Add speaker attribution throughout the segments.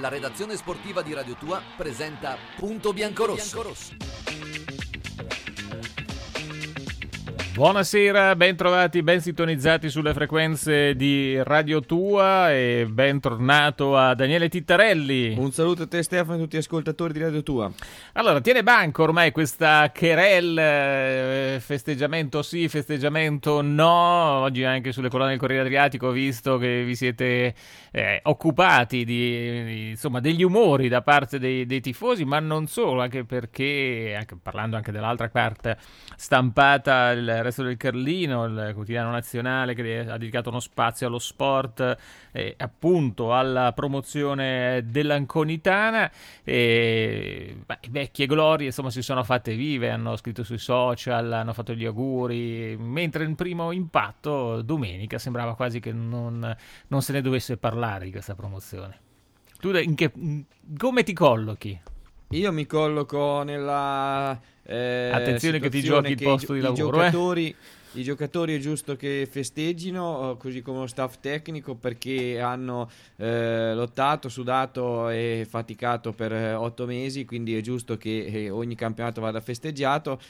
Speaker 1: La redazione sportiva di Radio Tua presenta Punto Biancorosso.
Speaker 2: Buonasera, ben trovati, ben sintonizzati sulle frequenze di Radio Tua e ben tornato a Daniele Tittarelli.
Speaker 3: Un saluto a te Stefano e a tutti gli ascoltatori di Radio Tua.
Speaker 2: Allora, tiene banco ormai questa querelle, festeggiamento sì, festeggiamento no. Oggi anche sulle colonne del Corriere Adriatico ho visto che vi siete occupati insomma, degli umori da parte dei tifosi, ma non solo, anche perché, parlando anche dell'altra carta stampata, il Resto del Carlino, il quotidiano nazionale che ha dedicato uno spazio allo sport, appunto alla promozione dell'Anconitana, i vecchie glorie insomma si sono fatte vive, hanno scritto sui social, hanno fatto gli auguri, mentre il primo impatto domenica sembrava quasi che non se ne dovesse parlare di questa promozione. Tu come ti collochi?
Speaker 3: Io mi colloco nella
Speaker 2: attenzione che ti giochi il posto di lavoro.
Speaker 3: I giocatori è giusto che festeggino, così come lo staff tecnico, perché hanno lottato, sudato e faticato per 8 mesi, quindi è giusto che ogni campionato vada festeggiato.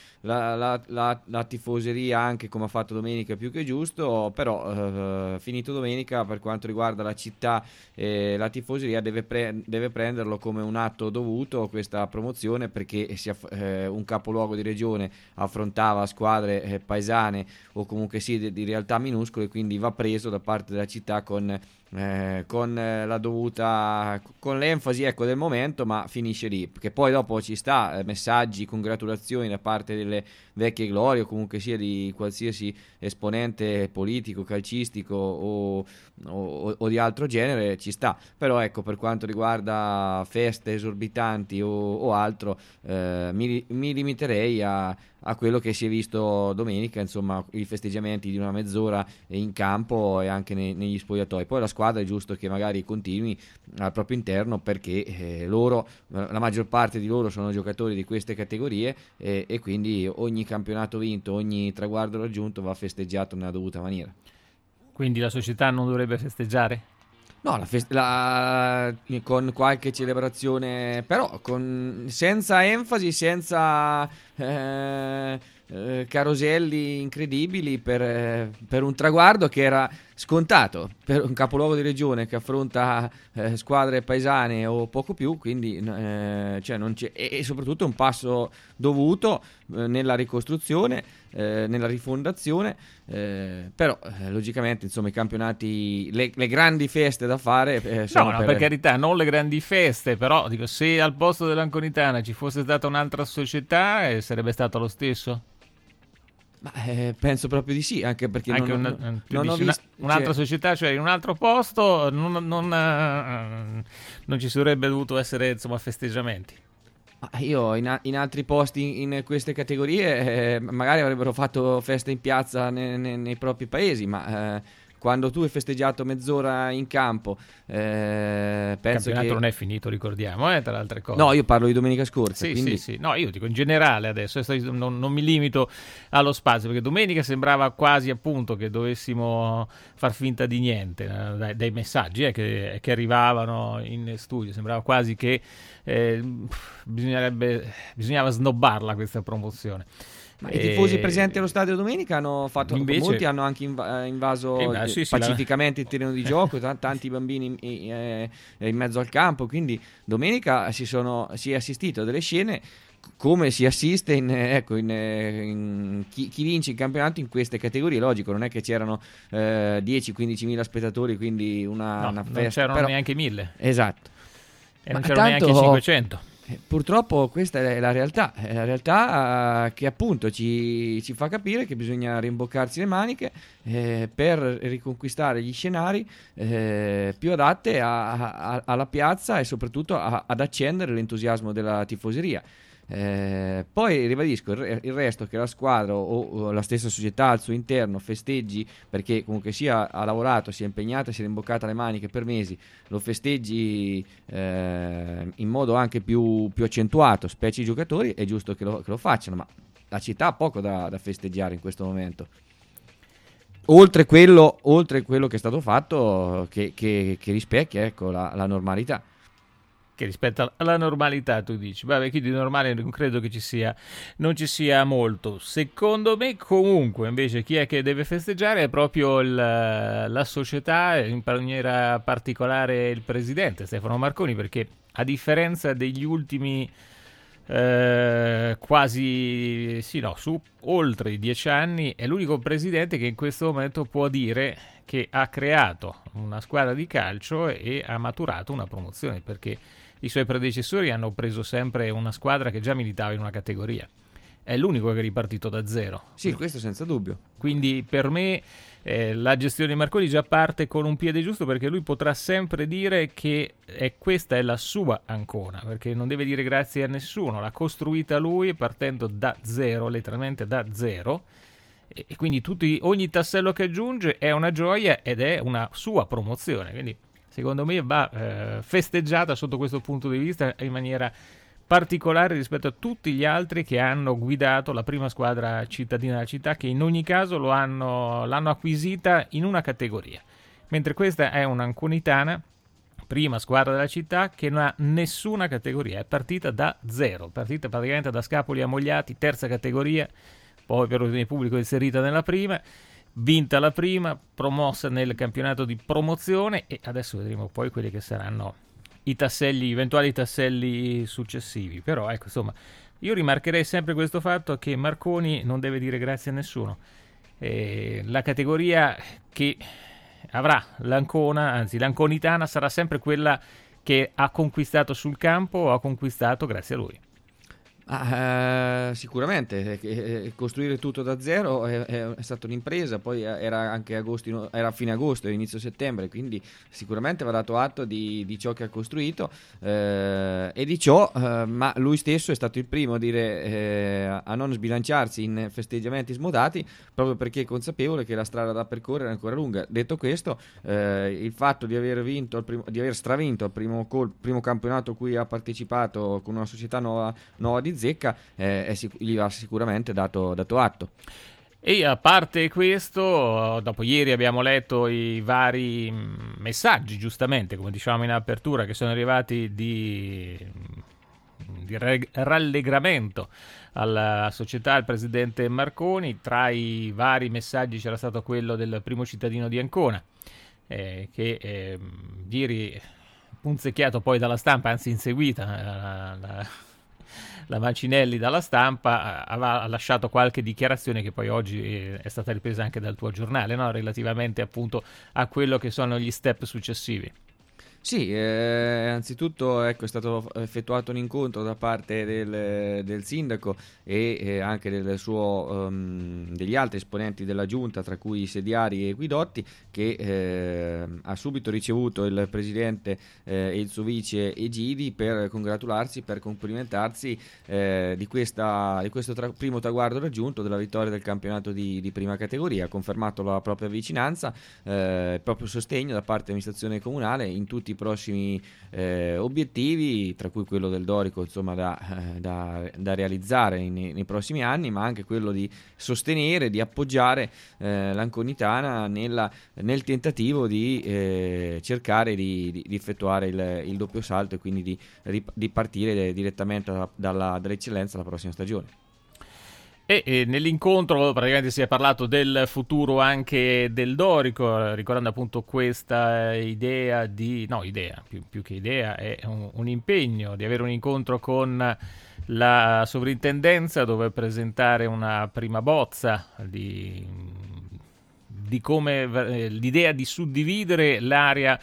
Speaker 3: La tifoseria anche, come ha fatto domenica, è più che giusto, però finito domenica, per quanto riguarda la città, la tifoseria deve prenderlo come un atto dovuto, questa promozione, perché un capoluogo di regione affrontava squadre paesane o comunque sì di realtà minuscole, quindi va preso da parte della città con la dovuta, con l'enfasi del momento, ma finisce lì, perché poi dopo ci sta messaggi, congratulazioni da parte delle vecchie glorie o comunque sia di qualsiasi esponente politico, calcistico o di altro genere, ci sta. Però ecco, per quanto riguarda feste esorbitanti o altro, mi limiterei a quello che si è visto domenica, insomma i festeggiamenti di una mezz'ora in campo e anche negli spogliatoi. Poi la squadra è giusto che magari continui al proprio interno, perché la maggior parte di loro sono giocatori di queste categorie, e quindi ogni campionato vinto, ogni traguardo raggiunto va festeggiato nella dovuta maniera.
Speaker 2: Quindi la società non dovrebbe festeggiare?
Speaker 3: No, con qualche celebrazione, però senza enfasi, senza caroselli incredibili per un traguardo che era scontato per un capoluogo di regione che affronta squadre paesane o poco più, quindi non c'è, e soprattutto un passo dovuto nella ricostruzione, nella rifondazione, però logicamente insomma i campionati, le grandi feste da fare sono
Speaker 2: per carità, non le grandi feste, però dico, se al posto dell'Anconitana ci fosse stata un'altra società, sarebbe stato lo stesso?
Speaker 3: Ma, penso proprio di sì, anche perché
Speaker 2: anche
Speaker 3: non ho visto
Speaker 2: un'altra società, cioè in un altro posto non ci sarebbe dovuto essere insomma festeggiamenti.
Speaker 3: Io in altri posti in queste categorie magari avrebbero fatto festa in piazza nei propri paesi, ma quando tu hai festeggiato mezz'ora in campo, penso che... Il
Speaker 2: campionato non è finito, ricordiamo, tra le altre cose.
Speaker 3: No, io parlo di domenica scorsa.
Speaker 2: Sì,
Speaker 3: quindi...
Speaker 2: sì. No, io dico in generale adesso, non mi limito allo spazio, perché domenica sembrava quasi appunto che dovessimo far finta di niente, dai messaggi che arrivavano in studio, sembrava quasi che bisognava snobbarla questa promozione.
Speaker 3: Ma i tifosi presenti allo stadio domenica hanno fatto, invece, molti hanno anche invaso pacificamente il terreno di gioco, tanti bambini in mezzo al campo, quindi domenica si è assistito a delle scene come si assiste chi vince il campionato in queste categorie. Logico, non è che c'erano 10-15 mila spettatori, quindi una festa,
Speaker 2: non c'erano neanche 1000.
Speaker 3: Esatto.
Speaker 2: E non c'erano neanche 500.
Speaker 3: Purtroppo questa è la realtà che appunto ci fa capire che bisogna rimboccarsi le maniche per riconquistare gli scenari più adatte alla piazza e soprattutto ad accendere l'entusiasmo della tifoseria. Poi ribadisco, il resto, che la squadra o la stessa società al suo interno festeggi, perché comunque sia ha lavorato, si è impegnata, si è rimboccata le maniche per mesi, lo festeggi in modo anche più accentuato, specie i giocatori, è giusto che lo facciano, ma la città ha poco da festeggiare in questo momento. Oltre quello che è stato fatto, che rispecchia, ecco, la normalità.
Speaker 2: che rispetto alla normalità tu dici, vabbè, qui di normale non credo che non ci sia molto. Secondo me comunque invece chi è che deve festeggiare è proprio la società, in maniera particolare il presidente Stefano Marconi, perché a differenza degli ultimi quasi su oltre i 10 anni è l'unico presidente che in questo momento può dire che ha creato una squadra di calcio e ha maturato una promozione, perché i suoi predecessori hanno preso sempre una squadra che già militava in una categoria. È l'unico che è ripartito da zero.
Speaker 3: Sì, questo senza dubbio.
Speaker 2: Quindi per me la gestione di Marconi già parte con un piede giusto, perché lui potrà sempre dire che questa è la sua Ancona, perché non deve dire grazie a nessuno, l'ha costruita lui partendo da zero, letteralmente da zero, e quindi ogni tassello che aggiunge è una gioia ed è una sua promozione, quindi secondo me va festeggiata sotto questo punto di vista in maniera particolare rispetto a tutti gli altri che hanno guidato la prima squadra cittadina della città, che in ogni caso l'hanno acquisita in una categoria, mentre questa è un'anconitana, prima squadra della città, che non ha nessuna categoria, è partita da zero, partita praticamente da scapoli ammogliati, terza categoria, poi per ordine pubblico inserita nella prima, vinta la prima, promossa nel campionato di promozione, e adesso vedremo poi quelli che saranno i eventuali tasselli successivi. Però ecco, insomma, io rimarcherei sempre questo fatto, che Marconi non deve dire grazie a nessuno. La categoria che avrà l'Ancona, anzi l'Anconitana, sarà sempre quella che ha conquistato sul campo o ha conquistato grazie a lui.
Speaker 3: Sicuramente costruire tutto da zero è stata un'impresa, poi era anche era fine agosto e inizio settembre, quindi sicuramente va dato atto di ciò che ha costruito e di ciò, ma lui stesso è stato il primo a dire a non sbilanciarsi in festeggiamenti smodati, proprio perché è consapevole che la strada da percorrere è ancora lunga. Detto questo, il fatto di aver stravinto il primo campionato a cui ha partecipato con una società nuova di zecca, gli va sicuramente dato atto.
Speaker 2: E a parte questo, dopo ieri abbiamo letto i vari messaggi, giustamente, come dicevamo in apertura, che sono arrivati di rallegramento alla società, al presidente Marconi. Tra i vari messaggi c'era stato quello del primo cittadino di Ancona, che ieri, punzecchiato poi dalla stampa, anzi inseguita la Mancinelli dalla stampa, aveva lasciato qualche dichiarazione che poi oggi è stata ripresa anche dal tuo giornale, no? Relativamente appunto a quello che sono gli step successivi.
Speaker 3: Sì, anzitutto è stato effettuato un incontro da parte del sindaco e anche degli altri esponenti della giunta, tra cui Sediari e Guidotti, che ha subito ricevuto il presidente e il suo vice Egidi per congratularsi, per complimentarsi di questo primo traguardo raggiunto, della vittoria del campionato di prima categoria. Ha confermato la propria vicinanza, il proprio sostegno da parte dell'amministrazione comunale in tutti i prossimi obiettivi, tra cui quello del Dorico, insomma, da realizzare nei prossimi anni, ma anche quello di sostenere, di appoggiare l'Anconitana nel tentativo di cercare di effettuare il doppio salto e quindi di partire direttamente dall'eccellenza la prossima stagione.
Speaker 2: E nell'incontro praticamente si è parlato del futuro anche del Dorico, ricordando appunto questa idea più che idea, è un impegno di avere un incontro con la sovrintendenza, dove presentare una prima bozza di come l'idea di suddividere l'area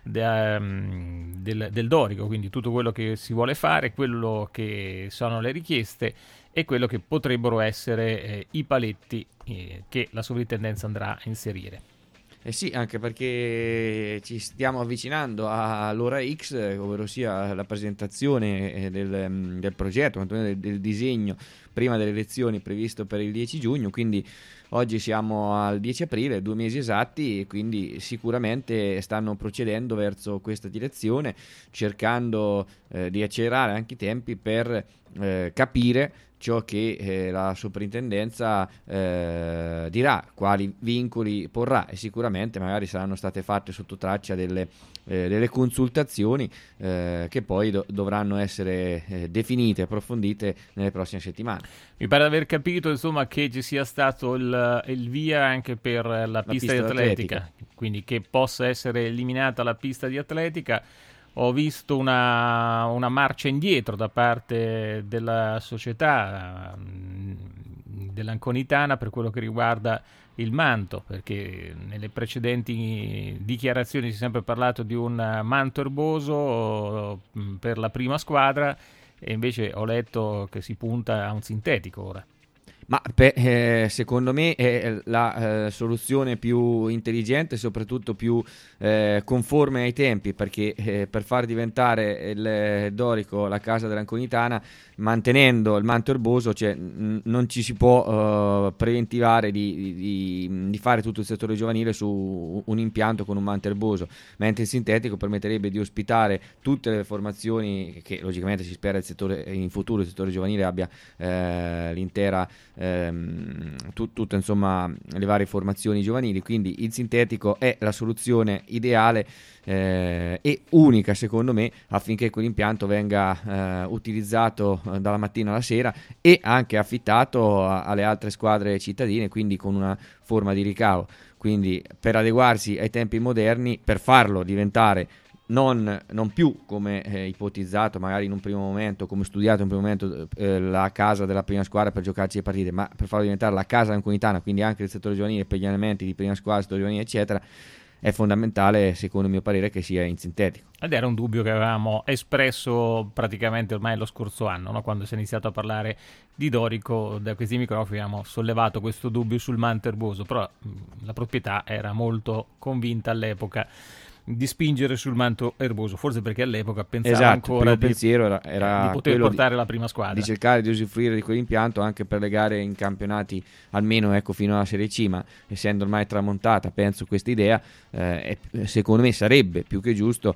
Speaker 2: del Dorico, quindi tutto quello che si vuole fare, quello che sono le richieste e quello che potrebbero essere i paletti che la sovrintendenza andrà a inserire.
Speaker 3: Sì, anche perché ci stiamo avvicinando all'ora X, ovvero sia la presentazione del progetto, del disegno, prima delle elezioni previsto per il 10 giugno, quindi oggi siamo al 10 aprile, 2 mesi esatti, e quindi sicuramente stanno procedendo verso questa direzione, cercando di accelerare anche i tempi per capire ciò che la soprintendenza dirà, quali vincoli porrà, e sicuramente magari saranno state fatte sotto traccia delle consultazioni che poi dovranno essere definite e approfondite nelle prossime settimane.
Speaker 2: Mi pare di aver capito, insomma, che ci sia stato il via anche per la pista di atletica, quindi che possa essere eliminata la pista di atletica. Ho visto una marcia indietro da parte della società dell'Anconitana per quello che riguarda il manto, perché nelle precedenti dichiarazioni si è sempre parlato di un manto erboso per la prima squadra, e invece ho letto che si punta a un sintetico ora.
Speaker 3: Ma secondo me è la soluzione più intelligente e soprattutto più conforme ai tempi, perché per far diventare il Dorico la casa dell'Anconitana, mantenendo il manto erboso, cioè, non ci si può preventivare di fare tutto il settore giovanile su un impianto con un manto erboso, mentre il sintetico permetterebbe di ospitare tutte le formazioni che logicamente si spera in futuro il settore giovanile abbia l'intera tutte insomma le varie formazioni giovanili. Quindi il sintetico è la soluzione ideale e unica secondo me, affinché quell'impianto venga utilizzato dalla mattina alla sera e anche affittato alle altre squadre cittadine, quindi con una forma di ricavo. Quindi per adeguarsi ai tempi moderni, per farlo diventare non più come ipotizzato magari in un primo momento, come studiato in un primo momento, la casa della prima squadra per giocarci le partite, ma per farlo diventare la casa anconitana, quindi anche il settore giovanile per gli allenamenti di prima squadra, settore giovanile eccetera, è fondamentale secondo il mio parere che sia in sintetico.
Speaker 2: Ed era un dubbio che avevamo espresso praticamente ormai lo scorso anno, no? Quando si è iniziato a parlare di Dorico, da questi microfoni abbiamo sollevato questo dubbio sul manto erboso, però la proprietà era molto convinta all'epoca di spingere sul manto erboso, forse perché all'epoca pensava ancora
Speaker 3: il pensiero era
Speaker 2: di poter portare la prima squadra,
Speaker 3: di cercare di usufruire di quell'impianto anche per le gare in campionati, almeno fino alla Serie C, ma essendo ormai tramontata penso questa idea, secondo me sarebbe più che giusto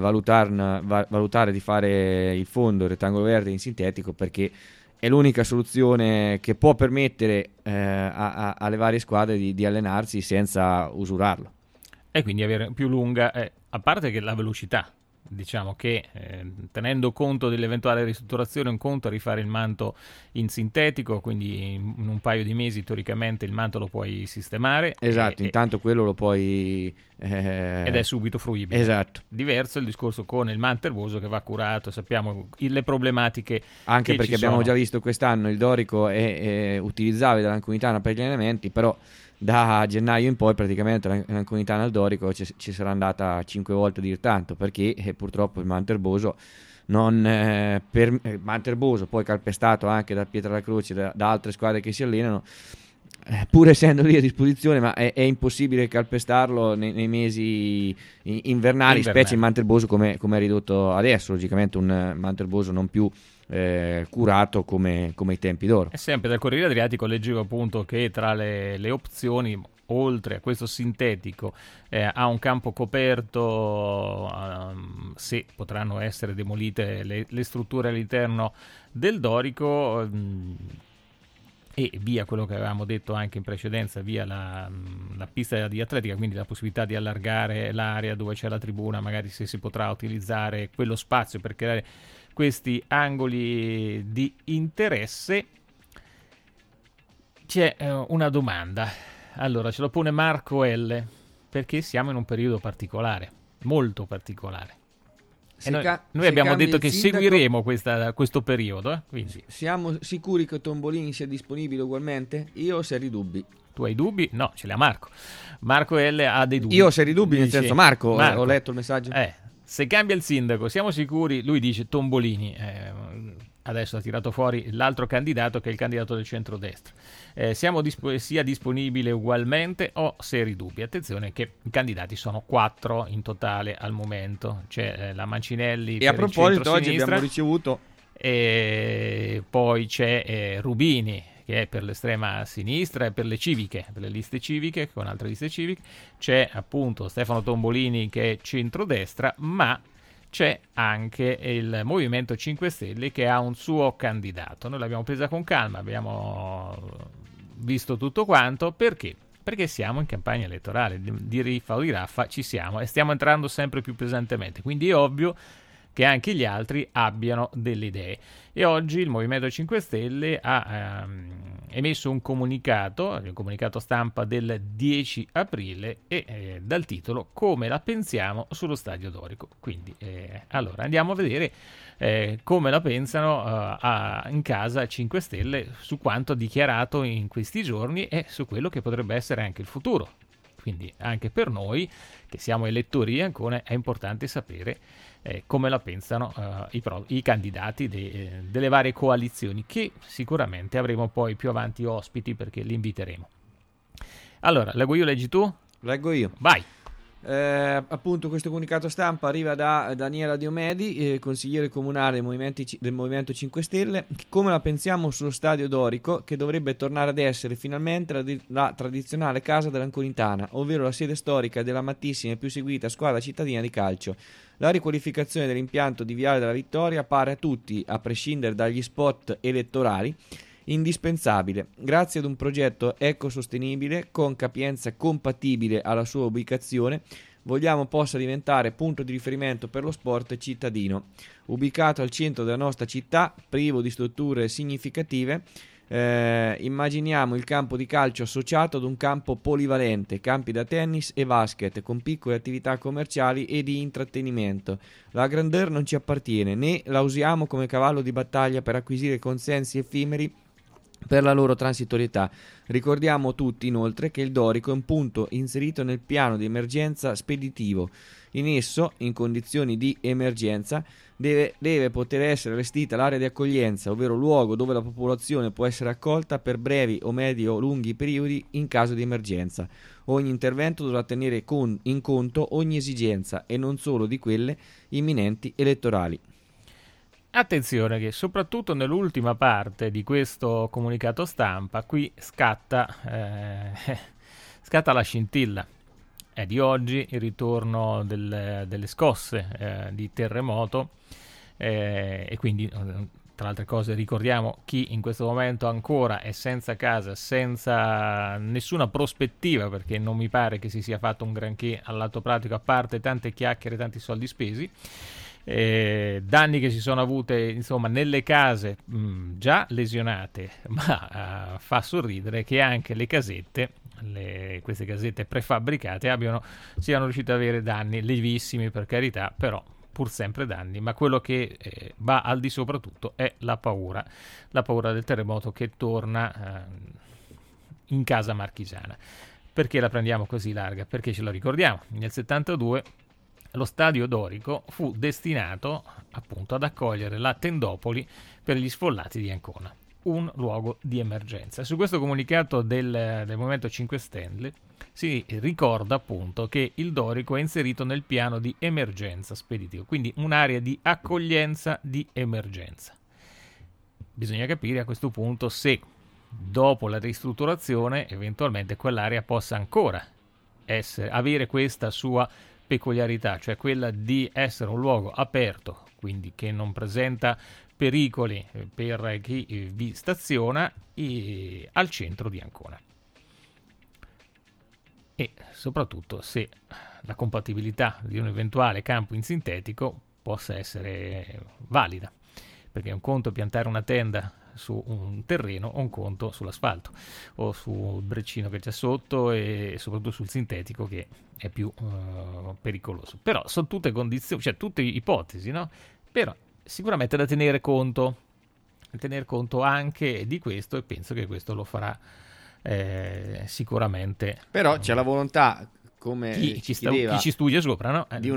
Speaker 3: valutare di fare il fondo il rettangolo verde in sintetico, perché è l'unica soluzione che può permettere alle varie squadre di allenarsi senza usurarlo.
Speaker 2: E quindi avere più lunga, a parte che la velocità, diciamo che tenendo conto dell'eventuale ristrutturazione, un conto a rifare il manto in sintetico, quindi in un paio di mesi teoricamente il manto lo puoi sistemare.
Speaker 3: Esatto, intanto quello lo puoi...
Speaker 2: ed è subito fruibile.
Speaker 3: Esatto.
Speaker 2: Diverso il discorso con il manto erboso che va curato, sappiamo le problematiche
Speaker 3: anche
Speaker 2: che
Speaker 3: perché abbiamo già visto quest'anno il Dorico è utilizzabile dall'Anconitana per gli allenamenti, però da gennaio in poi praticamente l'Anconitana al Dorico ci sarà andata 5 volte a dir tanto, perché purtroppo il manto erboso manto erboso poi calpestato anche da Pietralacroce, da altre squadre che si allenano, pur essendo lì a disposizione, ma è impossibile calpestarlo nei mesi invernali, specie il manto erboso come è ridotto adesso, logicamente un manto erboso non più curato come i tempi d'oro.
Speaker 2: E sempre dal Corriere Adriatico leggevo appunto che tra le opzioni, oltre a questo sintetico, ha un campo coperto, se potranno essere demolite le strutture all'interno del Dorico, e via quello che avevamo detto anche in precedenza, via la pista di atletica, quindi la possibilità di allargare l'area dove c'è la tribuna, magari se si potrà utilizzare quello spazio per creare questi angoli di interesse. C'è una domanda, allora ce lo pone Marco L, perché siamo in un periodo particolare, molto particolare. Noi abbiamo detto che seguiremo questo periodo. Quindi.
Speaker 3: Siamo sicuri che Tombolini sia disponibile ugualmente? Io ho seri dubbi.
Speaker 2: Tu hai dubbi? No, ce li ha Marco. Marco L ha dei dubbi.
Speaker 3: Io ho seri dubbi, nel senso Marco, ho letto il messaggio.
Speaker 2: Se cambia il sindaco, siamo sicuri? Lui dice Tombolini. Adesso ha tirato fuori l'altro candidato, che è il candidato del centrodestra. Siamo sia disponibile ugualmente o seri dubbi? Attenzione che i candidati sono 4 in totale al momento. C'è la Mancinelli
Speaker 3: e a proposito oggi abbiamo ricevuto,
Speaker 2: e poi c'è Rubini, che è per l'estrema sinistra e per le civiche, per le liste civiche, con altre liste civiche. C'è appunto Stefano Tombolini, che è centrodestra, ma c'è anche il Movimento 5 Stelle che ha un suo candidato. Noi l'abbiamo presa con calma, abbiamo visto tutto quanto. Perché? Perché siamo in campagna elettorale, di riffa o di raffa ci siamo e stiamo entrando sempre più pesantemente, quindi è ovvio che anche gli altri abbiano delle idee. E oggi il Movimento 5 Stelle ha emesso un comunicato, il comunicato stampa del 10 aprile e dal titolo "Come la pensiamo sullo Stadio Dorico". Quindi allora andiamo a vedere come la pensano in casa 5 Stelle su quanto dichiarato in questi giorni e su quello che potrebbe essere anche il futuro. Quindi anche per noi che siamo elettori di Ancona è importante sapere come la pensano i candidati delle varie coalizioni, che sicuramente avremo poi più avanti ospiti perché li inviteremo. Allora, leggo io, leggi tu?
Speaker 3: Leggo io.
Speaker 2: Vai!
Speaker 3: Appunto questo comunicato stampa arriva da Daniela Diomedi, consigliere comunale del Movimento 5 Stelle. Come la pensiamo sullo Stadio Dorico, che dovrebbe tornare ad essere finalmente la tradizionale casa dell'Anconitana, ovvero la sede storica dell'amatissima e più seguita squadra cittadina di calcio. La riqualificazione dell'impianto di Viale della Vittoria pare a tutti, a prescindere dagli spot elettorali, indispensabile. Grazie ad un progetto ecosostenibile con capienza compatibile alla sua ubicazione, vogliamo possa diventare punto di riferimento per lo sport cittadino. Ubicato al centro della nostra città, privo di strutture significative, immaginiamo il campo di calcio associato ad un campo polivalente, campi da tennis e basket con piccole attività commerciali e di intrattenimento. La grandeur non ci appartiene, né la usiamo come cavallo di battaglia per acquisire consensi effimeri per la loro transitorietà. Ricordiamo tutti inoltre che il Dorico è un punto inserito nel piano di emergenza speditivo. In esso, in condizioni di emergenza, deve poter essere allestita l'area di accoglienza, ovvero luogo dove la popolazione può essere accolta per brevi o medio-lunghi periodi in caso di emergenza. Ogni intervento dovrà tenere in conto ogni esigenza e non solo di quelle imminenti elettorali.
Speaker 2: Attenzione che soprattutto nell'ultima parte di questo comunicato stampa qui scatta la scintilla. È di oggi il ritorno delle scosse di terremoto e quindi tra le altre cose ricordiamo chi in questo momento ancora è senza casa, senza nessuna prospettiva, perché non mi pare che si sia fatto un granché al lato pratico, a parte tante chiacchiere, tanti soldi spesi. Danni che si sono avute insomma nelle case già lesionate, ma fa sorridere che anche le casette, queste casette prefabbricate siano riuscite ad avere danni lievissimi, per carità, però pur sempre danni. Ma quello che va al di sopra tutto è la paura del terremoto che torna in casa marchigiana. Perché la prendiamo così larga? Perché ce lo ricordiamo, nel 72 lo Stadio Dorico fu destinato appunto ad accogliere la tendopoli per gli sfollati di Ancona, un luogo di emergenza. Su questo comunicato del Movimento 5 Stelle si ricorda appunto che il Dorico è inserito nel piano di emergenza speditivo, quindi un'area di accoglienza di emergenza. Bisogna capire a questo punto se dopo la ristrutturazione eventualmente quell'area possa ancora avere questa sua peculiarità, cioè quella di essere un luogo aperto, quindi che non presenta pericoli per chi vi staziona, al centro di Ancona. E soprattutto se la compatibilità di un eventuale campo in sintetico possa essere valida, perché è un conto piantare una tenda su un terreno o un conto sull'asfalto o sul braccino che c'è sotto e soprattutto sul sintetico che è più pericoloso. Però sono tutte condizioni, cioè tutte ipotesi, no? Però sicuramente da tener conto anche di questo, e penso che questo lo farà sicuramente.
Speaker 3: Però c'è la volontà, come
Speaker 2: chi ci studia sopra, no?
Speaker 3: Di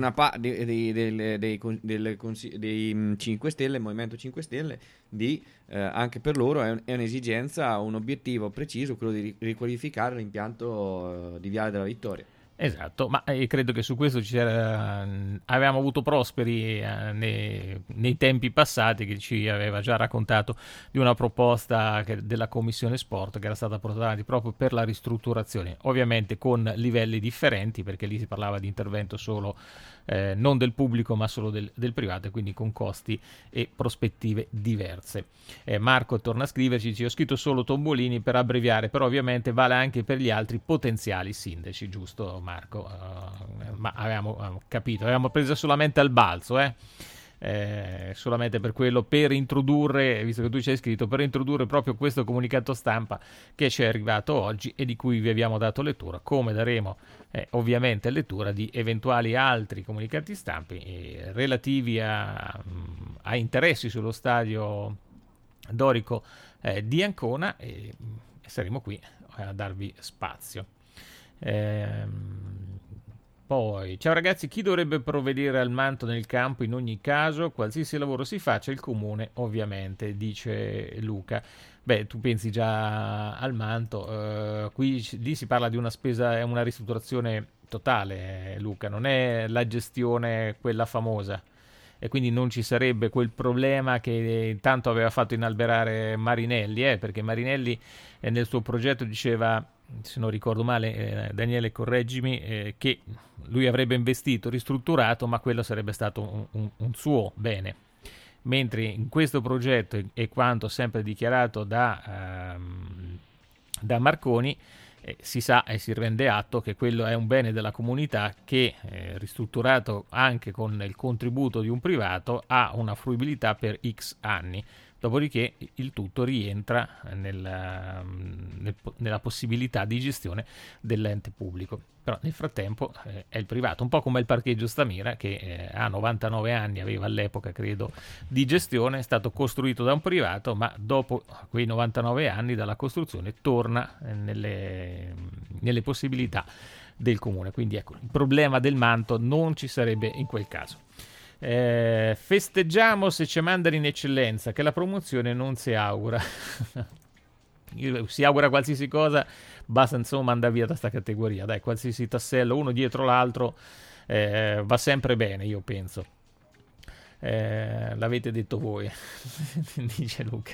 Speaker 3: dei 5 Stelle, il Movimento 5 Stelle, anche per loro è un'esigenza, un obiettivo preciso, quello di riqualificare l'impianto di Viale della Vittoria.
Speaker 2: Esatto, ma credo che su questo avevamo avuto Prosperi nei tempi passati, che ci aveva già raccontato di una proposta della Commissione Sport che era stata portata avanti proprio per la ristrutturazione, ovviamente con livelli differenti, perché lì si parlava di intervento solo non del pubblico ma solo del privato, e quindi con costi e prospettive diverse. Marco torna a scriverci, dice: ho scritto solo Tombolini per abbreviare, però ovviamente vale anche per gli altri potenziali sindaci, giusto Marco? Ma avevamo capito, avevamo preso solamente al balzo, solamente per quello, per introdurre, visto che tu ci hai scritto, per introdurre proprio questo comunicato stampa che ci è arrivato oggi e di cui vi abbiamo dato lettura, come daremo ovviamente lettura di eventuali altri comunicati stampi relativi a interessi sullo stadio dorico di Ancona, e saremo qui a darvi spazio. Poi, ciao ragazzi, chi dovrebbe provvedere al manto nel campo in ogni caso? Qualsiasi lavoro si faccia, il comune ovviamente, dice Luca. Beh, tu pensi già al manto, lì si parla di una spesa, è una ristrutturazione totale, Luca, non è la gestione quella famosa, e quindi non ci sarebbe quel problema che intanto aveva fatto inalberare Marinelli, perché Marinelli nel suo progetto diceva, se non ricordo male, Daniele correggimi, che lui avrebbe investito, ristrutturato, ma quello sarebbe stato un suo bene, mentre in questo progetto, e quanto sempre dichiarato da Marconi, si sa e si rende atto che quello è un bene della comunità che, ristrutturato anche con il contributo di un privato, ha una fruibilità per X anni. Dopodiché il tutto rientra nella possibilità di gestione dell'ente pubblico. Però nel frattempo è il privato, un po' come il parcheggio Stamira, che ha 99 anni, aveva all'epoca credo di gestione, è stato costruito da un privato, ma dopo quei 99 anni dalla costruzione torna nelle possibilità del comune. Quindi ecco, il problema del manto non ci sarebbe in quel caso. Festeggiamo se ci mandano in eccellenza, che la promozione non si augura. Si augura qualsiasi cosa, basta insomma andare via da sta categoria, dai, qualsiasi tassello uno dietro l'altro va sempre bene, io penso. L'avete detto voi, dice Luca.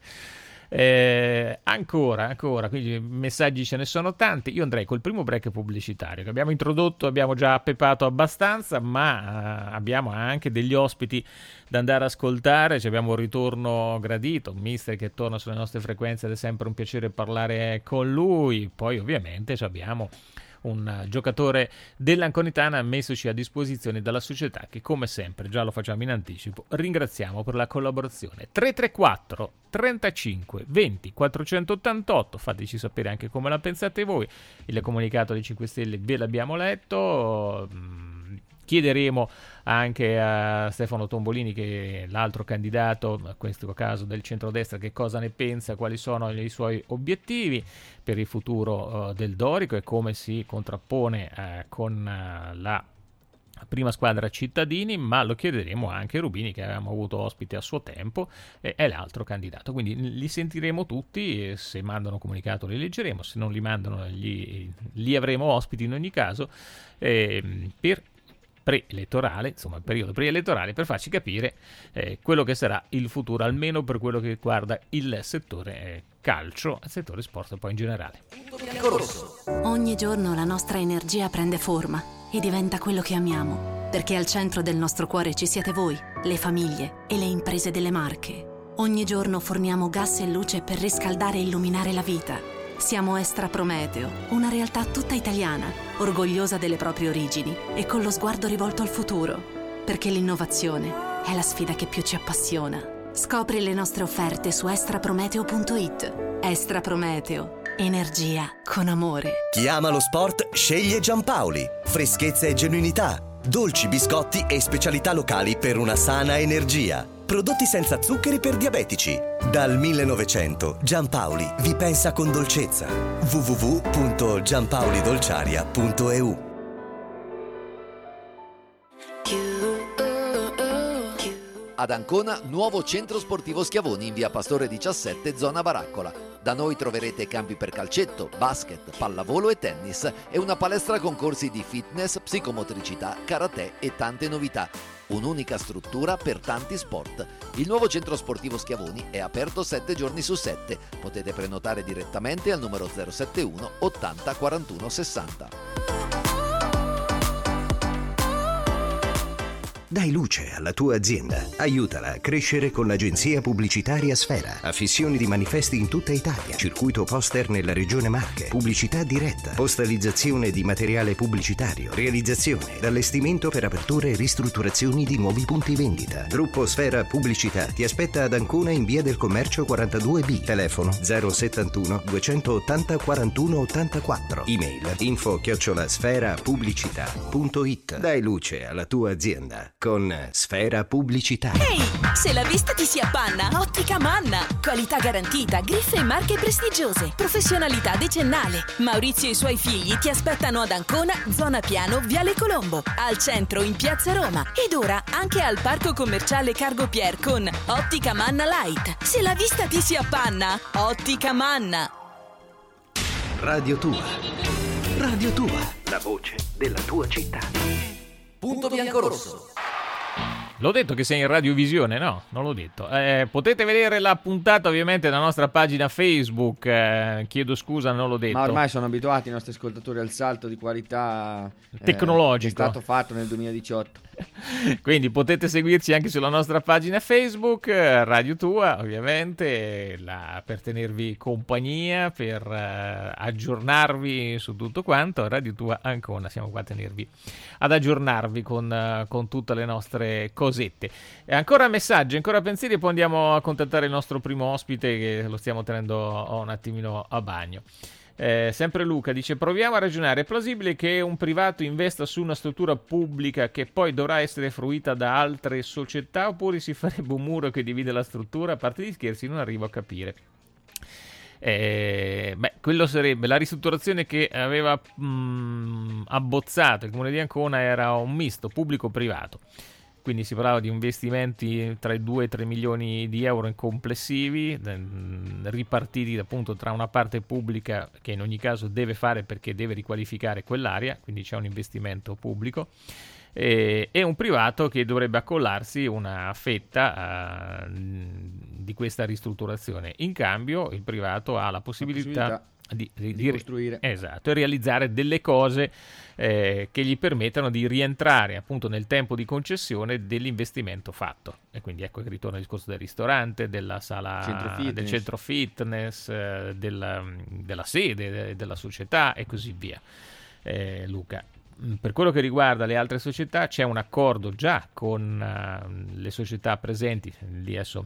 Speaker 2: Ancora, quindi messaggi ce ne sono tanti. Io andrei col primo break pubblicitario che abbiamo introdotto, abbiamo già peppato abbastanza, ma abbiamo anche degli ospiti da andare a ascoltare. Abbiamo un ritorno gradito, mister che torna sulle nostre frequenze ed è sempre un piacere parlare con lui. Poi ovviamente abbiamo un giocatore dell'Anconitana messoci a disposizione dalla società, che come sempre, già lo facciamo in anticipo, ringraziamo per la collaborazione. 334 35 20 488, fateci sapere anche come la pensate voi. Il comunicato dei 5 Stelle ve l'abbiamo letto. Chiederemo anche a Stefano Tombolini, che è l'altro candidato, in questo caso del centrodestra, che cosa ne pensa, quali sono i suoi obiettivi per il futuro del Dorico e come si contrappone con la prima squadra cittadini, ma lo chiederemo anche a Rubini, che avevamo avuto ospite a suo tempo, è l'altro candidato, quindi li sentiremo tutti, e se mandano comunicato li leggeremo, se non li mandano li avremo ospiti in ogni caso, per preelettorale, insomma il periodo preelettorale, per farci capire quello che sarà il futuro, almeno per quello che riguarda il settore calcio, il settore sport e poi in generale.
Speaker 4: Ogni giorno la nostra energia prende forma e diventa quello che amiamo, perché al centro del nostro cuore ci siete voi, le famiglie e le imprese delle Marche. Ogni giorno forniamo gas e luce per riscaldare e illuminare la vita. Siamo Estra Prometeo, una realtà tutta italiana, orgogliosa delle proprie origini e con lo sguardo rivolto al futuro, perché l'innovazione è la sfida che più ci appassiona. Scopri le nostre offerte su estraprometeo.it. Estra Prometeo, energia con amore.
Speaker 5: Chi ama lo sport sceglie Giampaoli. Freschezza e genuinità, dolci, biscotti e specialità locali per una sana energia. Prodotti senza zuccheri per diabetici. Dal 1900 Giampaoli vi pensa con dolcezza. www.giampaolidolciaria.eu.
Speaker 1: Ad Ancona, nuovo centro sportivo Schiavoni in via Pastore 17, zona Baraccola. Da noi troverete campi per calcetto, basket, pallavolo e tennis e una palestra con corsi di fitness, psicomotricità, karate e tante novità. Un'unica struttura per tanti sport. Il nuovo centro sportivo Schiavoni è aperto 7 giorni su 7. Potete prenotare direttamente al numero 071 80 41 60.
Speaker 6: Dai luce alla tua azienda. Aiutala a crescere con l'agenzia pubblicitaria Sfera. Affissioni di manifesti in tutta Italia. Circuito poster nella regione Marche. Pubblicità diretta. Postalizzazione di materiale pubblicitario. Realizzazione ed allestimento per aperture e ristrutturazioni di nuovi punti vendita. Gruppo Sfera Pubblicità ti aspetta ad Ancona in via del Commercio 42B. Telefono 071 280 41 84. Email info@sferapubblicità.it. Dai luce alla tua azienda con Sfera Pubblicità.
Speaker 7: Ehi, se la vista ti si appanna, Ottica Manna. Qualità garantita, griffe e marche prestigiose, professionalità decennale. Maurizio e i suoi figli ti aspettano ad Ancona, zona Piano, Viale Colombo, al centro in Piazza Roma ed ora anche al parco commerciale Cargo Pier con Ottica Manna Light. Se la vista ti si appanna, Ottica Manna.
Speaker 6: Radio Tua. Radio Tua. La voce della tua città.
Speaker 1: Punto bianco-rosso.
Speaker 2: L'ho detto che sei in radiovisione? No, non l'ho detto. Potete vedere la puntata ovviamente nella nostra pagina Facebook. Chiedo scusa, non l'ho detto.
Speaker 3: Ma ormai sono abituati i nostri ascoltatori al salto di qualità
Speaker 2: tecnologico
Speaker 3: che è stato fatto nel 2018.
Speaker 2: Quindi potete seguirci anche sulla nostra pagina Facebook, Radio Tua, ovviamente, per tenervi compagnia, per aggiornarvi su tutto quanto. Radio Tua Ancona, siamo qua ad aggiornarvi con tutte le nostre cosette. E ancora messaggi, ancora pensieri, e poi andiamo a contattare il nostro primo ospite che lo stiamo tenendo un attimino a bagno. Sempre Luca dice: proviamo a ragionare, è plausibile che un privato investa su una struttura pubblica che poi dovrà essere fruita da altre società, oppure si farebbe un muro che divide la struttura? A parte gli scherzi, non arrivo a capire. Quello sarebbe la ristrutturazione che aveva abbozzato il Comune di Ancona, era un misto pubblico-privato. Quindi si parlava di investimenti tra i 2 e 3 milioni di euro in complessivi, ripartiti appunto tra una parte pubblica che in ogni caso deve fare perché deve riqualificare quell'area, quindi c'è un investimento pubblico, e un privato che dovrebbe accollarsi una fetta di questa ristrutturazione. In cambio il privato ha la possibilità di costruire, esatto, e realizzare delle cose che gli permettano di rientrare appunto nel tempo di concessione dell'investimento fatto. E quindi ecco che ritorna il discorso del ristorante, della sala, del centro fitness, della sede della società e così via. Luca, per quello che riguarda le altre società c'è un accordo già con le società presenti lì. Adesso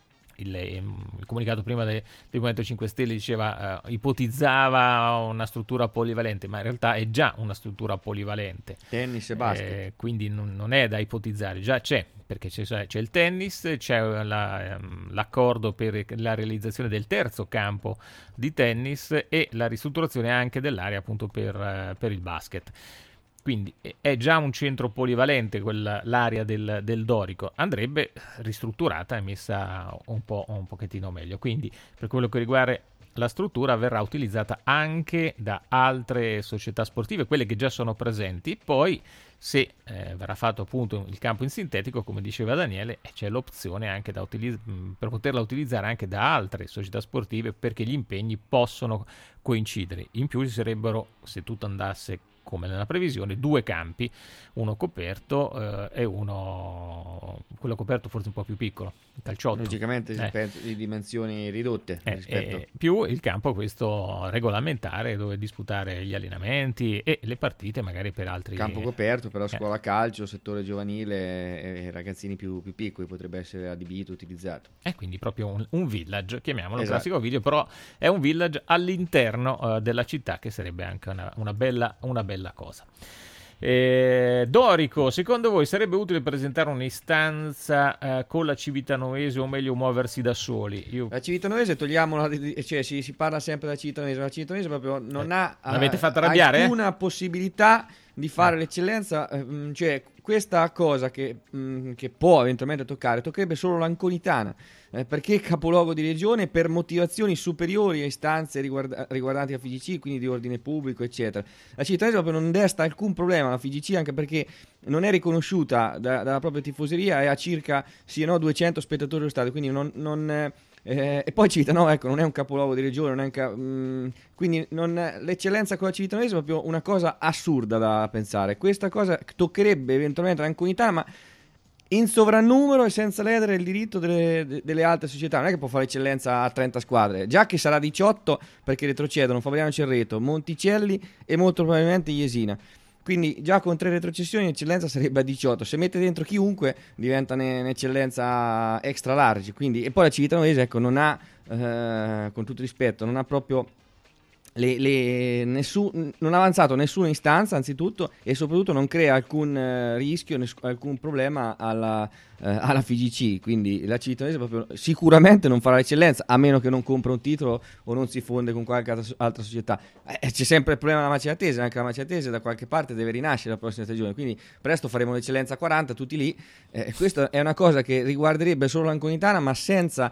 Speaker 2: il comunicato prima del Movimento 5 Stelle diceva, ipotizzava una struttura polivalente, ma in realtà è già una struttura polivalente.
Speaker 3: Tennis e basket.
Speaker 2: Quindi non è da ipotizzare, già c'è, perché c'è il tennis, c'è l'accordo per la realizzazione del terzo campo di tennis e la ristrutturazione anche dell'area appunto per il basket. Quindi è già un centro polivalente l'area del Dorico, andrebbe ristrutturata e messa un pochettino meglio. Quindi per quello che riguarda la struttura verrà utilizzata anche da altre società sportive, quelle che già sono presenti. Poi se verrà fatto appunto il campo in sintetico, come diceva Daniele, c'è l'opzione anche per poterla utilizzare anche da altre società sportive, perché gli impegni possono coincidere. In più ci sarebbero, se tutto andasse come nella previsione, 2 campi, uno coperto e uno, quello coperto forse un po' più piccolo, il calciotto.
Speaker 3: Logicamente di dimensioni ridotte rispetto.
Speaker 2: Più il campo questo regolamentare dove disputare gli allenamenti e le partite magari per altri.
Speaker 3: Campo coperto per la scuola calcio, settore giovanile e ragazzini più piccoli potrebbe essere adibito, utilizzato.
Speaker 2: Quindi proprio un village, chiamiamolo, esatto. Classico video, però è un village all'interno della città, che sarebbe anche una bella cosa. Dorico, secondo voi sarebbe utile presentare un'istanza con la Civitanoese, o meglio muoversi da soli?
Speaker 3: La Civitanoese togliamola, cioè si parla sempre della Civitanoese, ma la Civitanoese proprio non ha
Speaker 2: l'avete fatta arrabbiare?
Speaker 3: Alcuna possibilità di fare l'eccellenza, cioè questa cosa che può eventualmente toccherebbe solo l'Anconitana, perché capoluogo di regione per motivazioni superiori a istanze riguardanti la FIGC, quindi di ordine pubblico eccetera. La cittadinanza proprio non desta alcun problema la FIGC, anche perché non è riconosciuta dalla propria tifoseria e ha circa 200 spettatori allo stadio, quindi e poi Civitanova, ecco, non è un capoluogo di regione, quindi l'eccellenza con la Civitanova è proprio una cosa assurda da pensare. Questa cosa toccherebbe eventualmente l'Anconitana, ma in sovrannumero e senza ledere il diritto delle altre società. Non è che può fare eccellenza a 30 squadre, già che sarà 18 perché retrocedono Fabriano Cerreto, Monticelli e molto probabilmente Jesina. Quindi già con 3 retrocessioni l'eccellenza sarebbe a 18. Se mette dentro chiunque diventa un'eccellenza extra large. Quindi, e poi la Civitanovese, ecco, non ha, con tutto rispetto, non ha proprio non ha avanzato nessuna istanza anzitutto, e soprattutto non crea alcun rischio, alcun problema alla FIGC. Quindi la Civitanese proprio sicuramente non farà l'eccellenza, a meno che non compra un titolo o non si fonde con qualche altra società. C'è sempre il problema della Maceratese, anche la Maceratese da qualche parte deve rinascere la prossima stagione, quindi presto faremo l'eccellenza 40 tutti lì. Questa è una cosa che riguarderebbe solo l'Anconitana, ma senza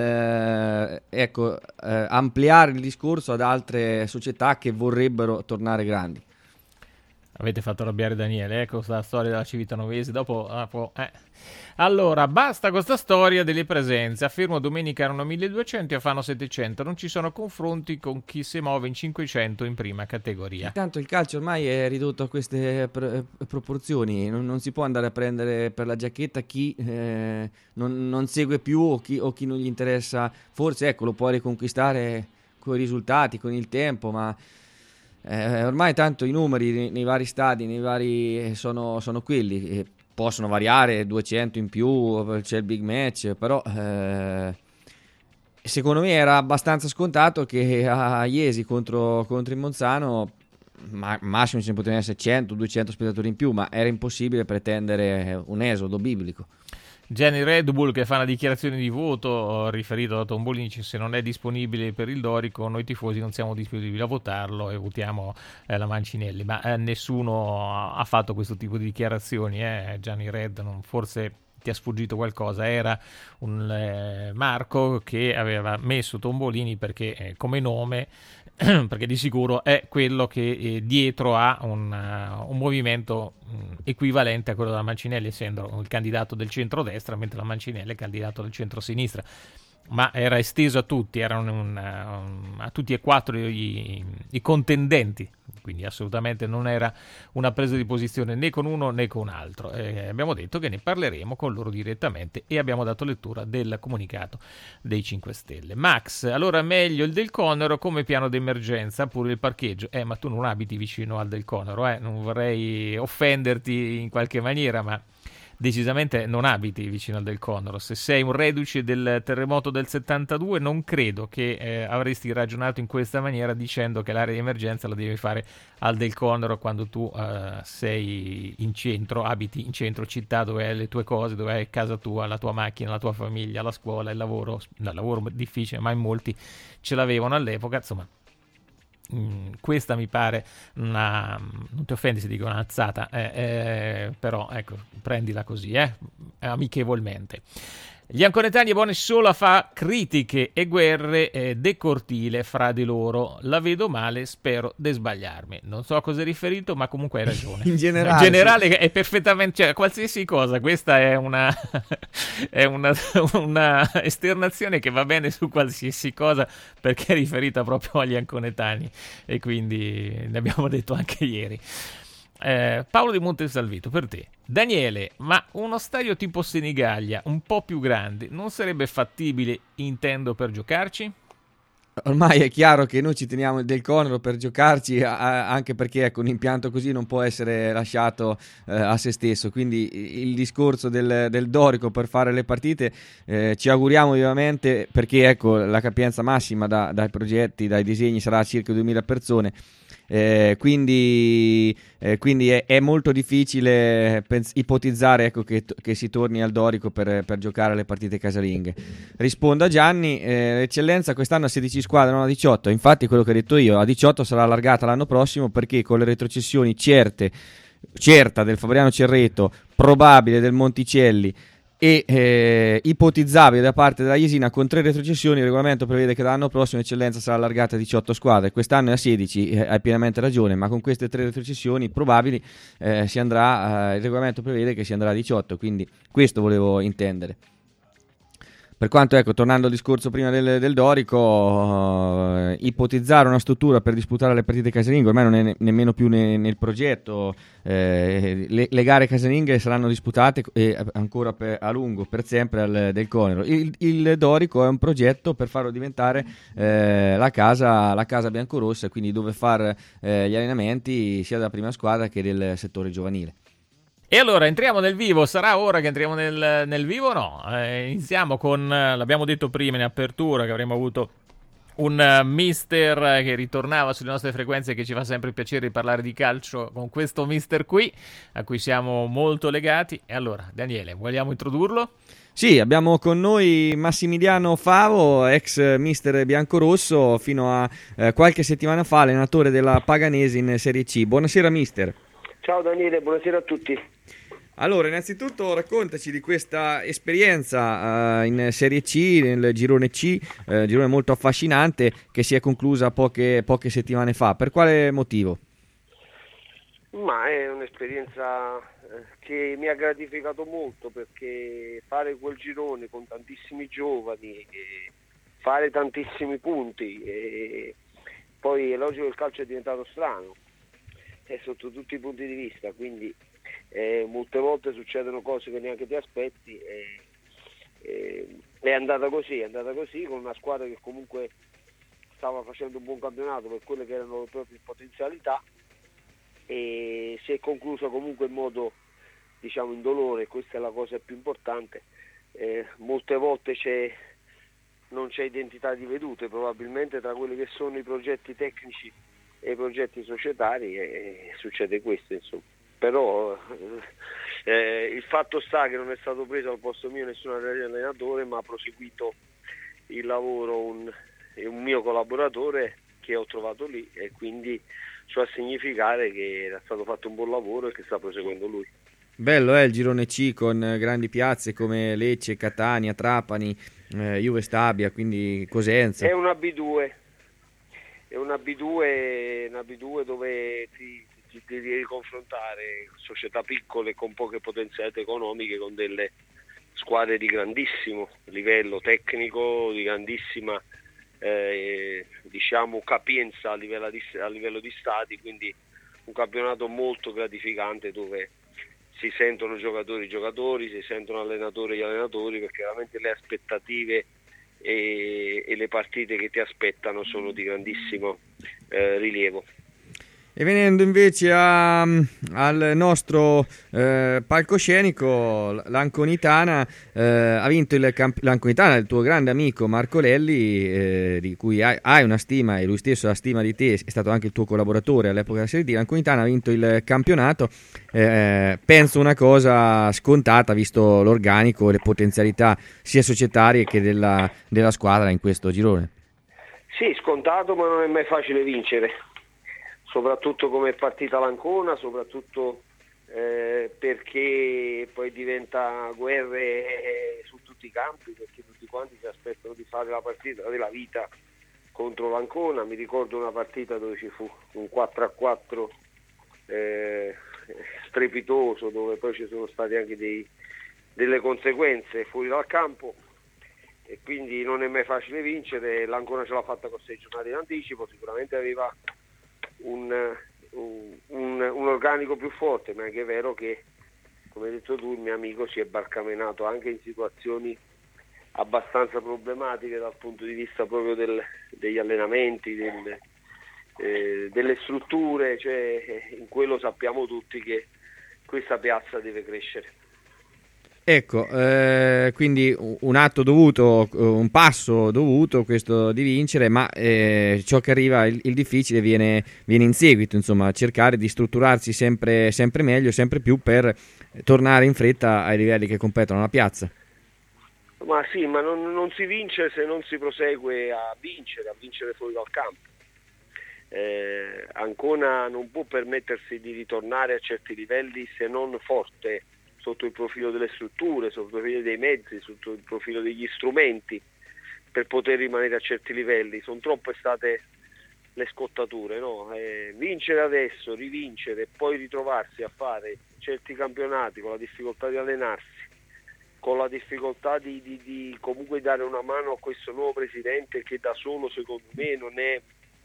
Speaker 3: ampliare il discorso ad altre società che vorrebbero tornare grandi.
Speaker 2: Avete fatto arrabbiare Daniele, ecco la storia della Civitanovese. Allora, basta questa storia delle presenze. Affermo domenica erano 1200 e fanno 700. Non ci sono confronti con chi si muove in 500 in prima categoria.
Speaker 3: Intanto il calcio ormai è ridotto a queste proporzioni. Non si può andare a prendere per la giacchetta chi non segue più o chi non gli interessa. Forse lo può riconquistare con i risultati, con il tempo, ma ormai tanto i numeri nei vari stadi, sono quelli. Possono variare 200 in più, c'è il big match, però secondo me era abbastanza scontato che a Iesi contro il Monzano massimo ci potevano essere 100-200 spettatori in più, ma era impossibile pretendere un esodo biblico.
Speaker 2: Gianni Red Bull che fa una dichiarazione di voto riferito da Tombolini: se non è disponibile per il Dorico, noi tifosi non siamo disponibili a votarlo e votiamo la Mancinelli. Ma nessuno ha fatto questo tipo di dichiarazioni, Gianni Red, forse ti è sfuggito qualcosa. Era un Marco che aveva messo Tombolini perché come nome perché di sicuro è quello che dietro ha un movimento equivalente a quello della Mancinelli, essendo il candidato del centrodestra, mentre la Mancinelli è il candidato del centrosinistra. Ma era esteso a tutti, erano a tutti e quattro i contendenti, quindi assolutamente non era una presa di posizione né con uno né con un altro. Abbiamo detto che ne parleremo con loro direttamente e abbiamo dato lettura del comunicato dei 5 Stelle. Max, allora meglio il Del Conero come piano d'emergenza, pure il parcheggio. Ma tu non abiti vicino al Del Conero, non vorrei offenderti in qualche maniera, ma decisamente non abiti vicino al Del Conero. Se sei un reduce del terremoto del 72, non credo che avresti ragionato in questa maniera dicendo che l'area di emergenza la devi fare al Del Conero quando tu sei in centro, abiti in centro città, dove hai le tue cose, dove hai casa tua, la tua macchina, la tua famiglia, la scuola, il lavoro. No, lavoro difficile, ma in molti ce l'avevano all'epoca, insomma. Questa mi pare non ti offendi se dico un'alzata, però ecco, prendila così, amichevolmente. Gli anconetani è buoni solo a fa critiche e guerre de cortile fra di loro. La vedo male, spero di sbagliarmi. Non so a cosa è riferito, ma comunque hai ragione.
Speaker 3: In
Speaker 2: generale è perfettamente, cioè qualsiasi cosa. Questa è una esternazione che va bene su qualsiasi cosa, perché è riferita proprio agli anconetani, e quindi ne abbiamo detto anche ieri. Paolo di Montesalvito, per te. Daniele, ma uno stadio tipo Senigallia, un po' più grande, non sarebbe fattibile, intendo, per giocarci?
Speaker 3: Ormai è chiaro che noi ci teniamo il Del Conero per giocarci, anche perché un impianto così non può essere lasciato a se stesso. Quindi il discorso del Dorico per fare le partite ci auguriamo vivamente, perché la capienza massima dai progetti, dai disegni sarà circa 2000 persone. quindi è molto difficile ipotizzare, ecco, che si torni al Dorico per giocare alle partite casalinghe. Rispondo a Gianni, l'eccellenza quest'anno ha 16 squadre, non a 18, infatti quello che ho detto io, a 18 sarà allargata l'anno prossimo, perché con le retrocessioni certa del Fabriano Cerreto, probabile del Monticelli e ipotizzabile da parte della Jesina, con 3 retrocessioni il regolamento prevede che l'anno prossimo l'eccellenza sarà allargata a 18 squadre. Quest'anno è a 16, hai pienamente ragione, ma con queste 3 retrocessioni probabili si andrà, il regolamento prevede che si andrà a 18, quindi questo volevo intendere. Per quanto, ecco, tornando al discorso prima del Dorico, ipotizzare una struttura per disputare le partite casalinghe ormai non è nemmeno più nel progetto. Le gare casalinghe saranno disputate ancora a lungo, per sempre, del Conero. Il Dorico è un progetto per farlo diventare la casa biancorossa, quindi dove fare gli allenamenti sia della prima squadra che del settore giovanile.
Speaker 2: E allora entriamo nel vivo, sarà ora che entriamo nel vivo o no? Iniziamo con, l'abbiamo detto prima in apertura, che avremmo avuto un mister che ritornava sulle nostre frequenze, che ci fa sempre il piacere di parlare di calcio con questo mister qui, a cui siamo molto legati. E allora, Daniele, vogliamo introdurlo?
Speaker 3: Sì, abbiamo con noi Massimiliano Favo, ex mister biancorosso, fino a qualche settimana fa allenatore della Paganese in Serie C. Buonasera mister.
Speaker 8: Ciao Daniele, buonasera a tutti.
Speaker 3: Allora, innanzitutto raccontaci di questa esperienza in Serie C, nel girone C, girone molto affascinante, che si è conclusa poche settimane fa. Per quale motivo?
Speaker 8: Ma è un'esperienza che mi ha gratificato molto, perché fare quel girone con tantissimi giovani, fare tantissimi punti, e poi è logico che il calcio è diventato strano sotto tutti i punti di vista, quindi molte volte succedono cose che neanche ti aspetti, è andata così con una squadra che comunque stava facendo un buon campionato per quelle che erano le proprie potenzialità, e si è conclusa comunque in modo, diciamo, indolore. Questa è la cosa più importante. Molte volte non c'è identità di vedute probabilmente tra quelli che sono i progetti tecnici e i progetti societari, e succede questo, insomma. Però il fatto sta che non è stato preso al posto mio nessun allenatore, ma ha proseguito il lavoro un mio collaboratore che ho trovato lì, e quindi ciò a significare che era stato fatto un buon lavoro e che sta proseguendo lui.
Speaker 3: Bello il girone C, con grandi piazze come Lecce, Catania, Trapani, Juve Stabia, quindi Cosenza.
Speaker 8: È una B2 dove ti devi confrontare società piccole con poche potenzialità economiche, con delle squadre di grandissimo livello tecnico, di grandissima diciamo capienza a livello di stadi, quindi un campionato molto gratificante, dove si sentono giocatori, si sentono allenatori, perché veramente le aspettative e le partite che ti aspettano sono di grandissimo rilievo.
Speaker 3: E venendo invece al nostro palcoscenico, l'Anconitana ha vinto l'Anconitana, il tuo grande amico Marco Lelli, di cui hai una stima, e lui stesso ha stima di te, è stato anche il tuo collaboratore all'epoca della Serie D. L'Anconitana ha vinto il campionato, penso una cosa scontata, visto l'organico e le potenzialità sia societarie che della squadra in questo girone.
Speaker 8: Sì, scontato, ma non è mai facile vincere, soprattutto come è partita l'Ancona, soprattutto perché poi diventa guerre su tutti i campi, perché tutti quanti si aspettano di fare la partita della vita contro l'Ancona. Mi ricordo una partita dove ci fu un 4-4 strepitoso, dove poi ci sono state anche delle conseguenze fuori dal campo, e quindi non è mai facile vincere. L'Ancona ce l'ha fatta con 6 giornate in anticipo, sicuramente aveva un organico più forte, ma è anche vero che, come hai detto tu, il mio amico si è barcamenato anche in situazioni abbastanza problematiche dal punto di vista proprio degli allenamenti, delle strutture, cioè in quello sappiamo tutti che questa piazza deve crescere.
Speaker 3: Ecco, quindi un atto dovuto, un passo dovuto questo di vincere, ma ciò che arriva, il difficile viene in seguito, insomma, cercare di strutturarsi sempre meglio, sempre più per tornare in fretta ai livelli che competono alla piazza.
Speaker 8: Ma sì, ma non si vince se non si prosegue a vincere fuori dal campo. Ancona non può permettersi di ritornare a certi livelli se non forte sotto il profilo delle strutture, sotto il profilo dei mezzi, sotto il profilo degli strumenti, per poter rimanere a certi livelli. Sono troppe state le scottature, no? Vincere adesso, rivincere e poi ritrovarsi a fare certi campionati con la difficoltà di allenarsi, con la difficoltà di comunque dare una mano a questo nuovo presidente che da solo secondo me non è,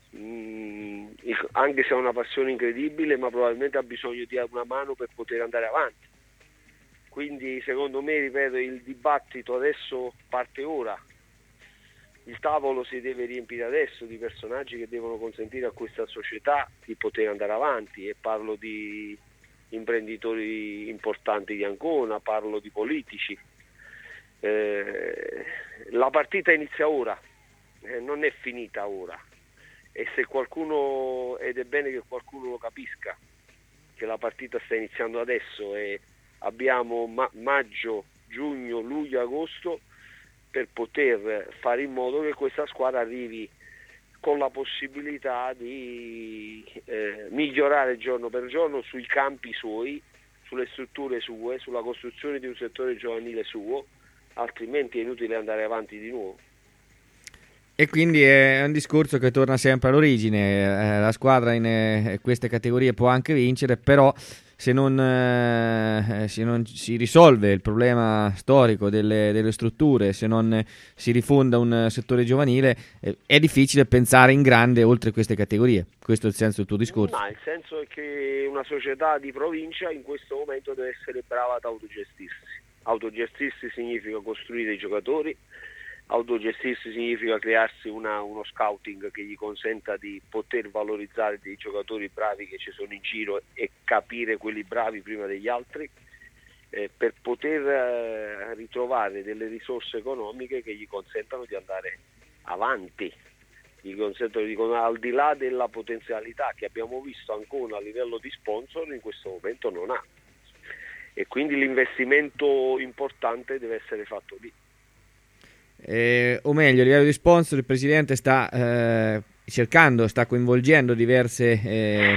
Speaker 8: anche se ha una passione incredibile, ma probabilmente ha bisogno di una mano per poter andare avanti. Quindi secondo me, ripeto, il dibattito adesso parte ora, il tavolo si deve riempire adesso di personaggi che devono consentire a questa società di poter andare avanti, e parlo di imprenditori importanti di Ancona, parlo di politici. La partita inizia ora, non è finita ora, e se qualcuno, ed è bene che qualcuno lo capisca, che la partita sta iniziando adesso e abbiamo maggio, giugno, luglio, agosto per poter fare in modo che questa squadra arrivi con la possibilità di migliorare giorno per giorno sui campi suoi, sulle strutture sue, sulla costruzione di un settore giovanile suo, altrimenti è inutile andare avanti di nuovo.
Speaker 3: E quindi è un discorso che torna sempre all'origine, la squadra in queste categorie può anche vincere, però se non si risolve il problema storico delle strutture, se non si rifonda un settore giovanile, è difficile pensare in grande oltre queste categorie. Questo è il senso del tuo discorso?
Speaker 8: Ma il senso è che una società di provincia in questo momento deve essere brava ad autogestirsi. Autogestirsi significa costruire i giocatori, autogestirsi significa crearsi uno scouting che gli consenta di poter valorizzare dei giocatori bravi che ci sono in giro e capire quelli bravi prima degli altri, per poter ritrovare delle risorse economiche che gli consentano di andare avanti, gli consentono di, al di là della potenzialità che abbiamo visto Ancona a livello di sponsor in questo momento non ha, e quindi l'investimento importante deve essere fatto lì.
Speaker 3: O meglio, a livello di sponsor il presidente sta coinvolgendo diverse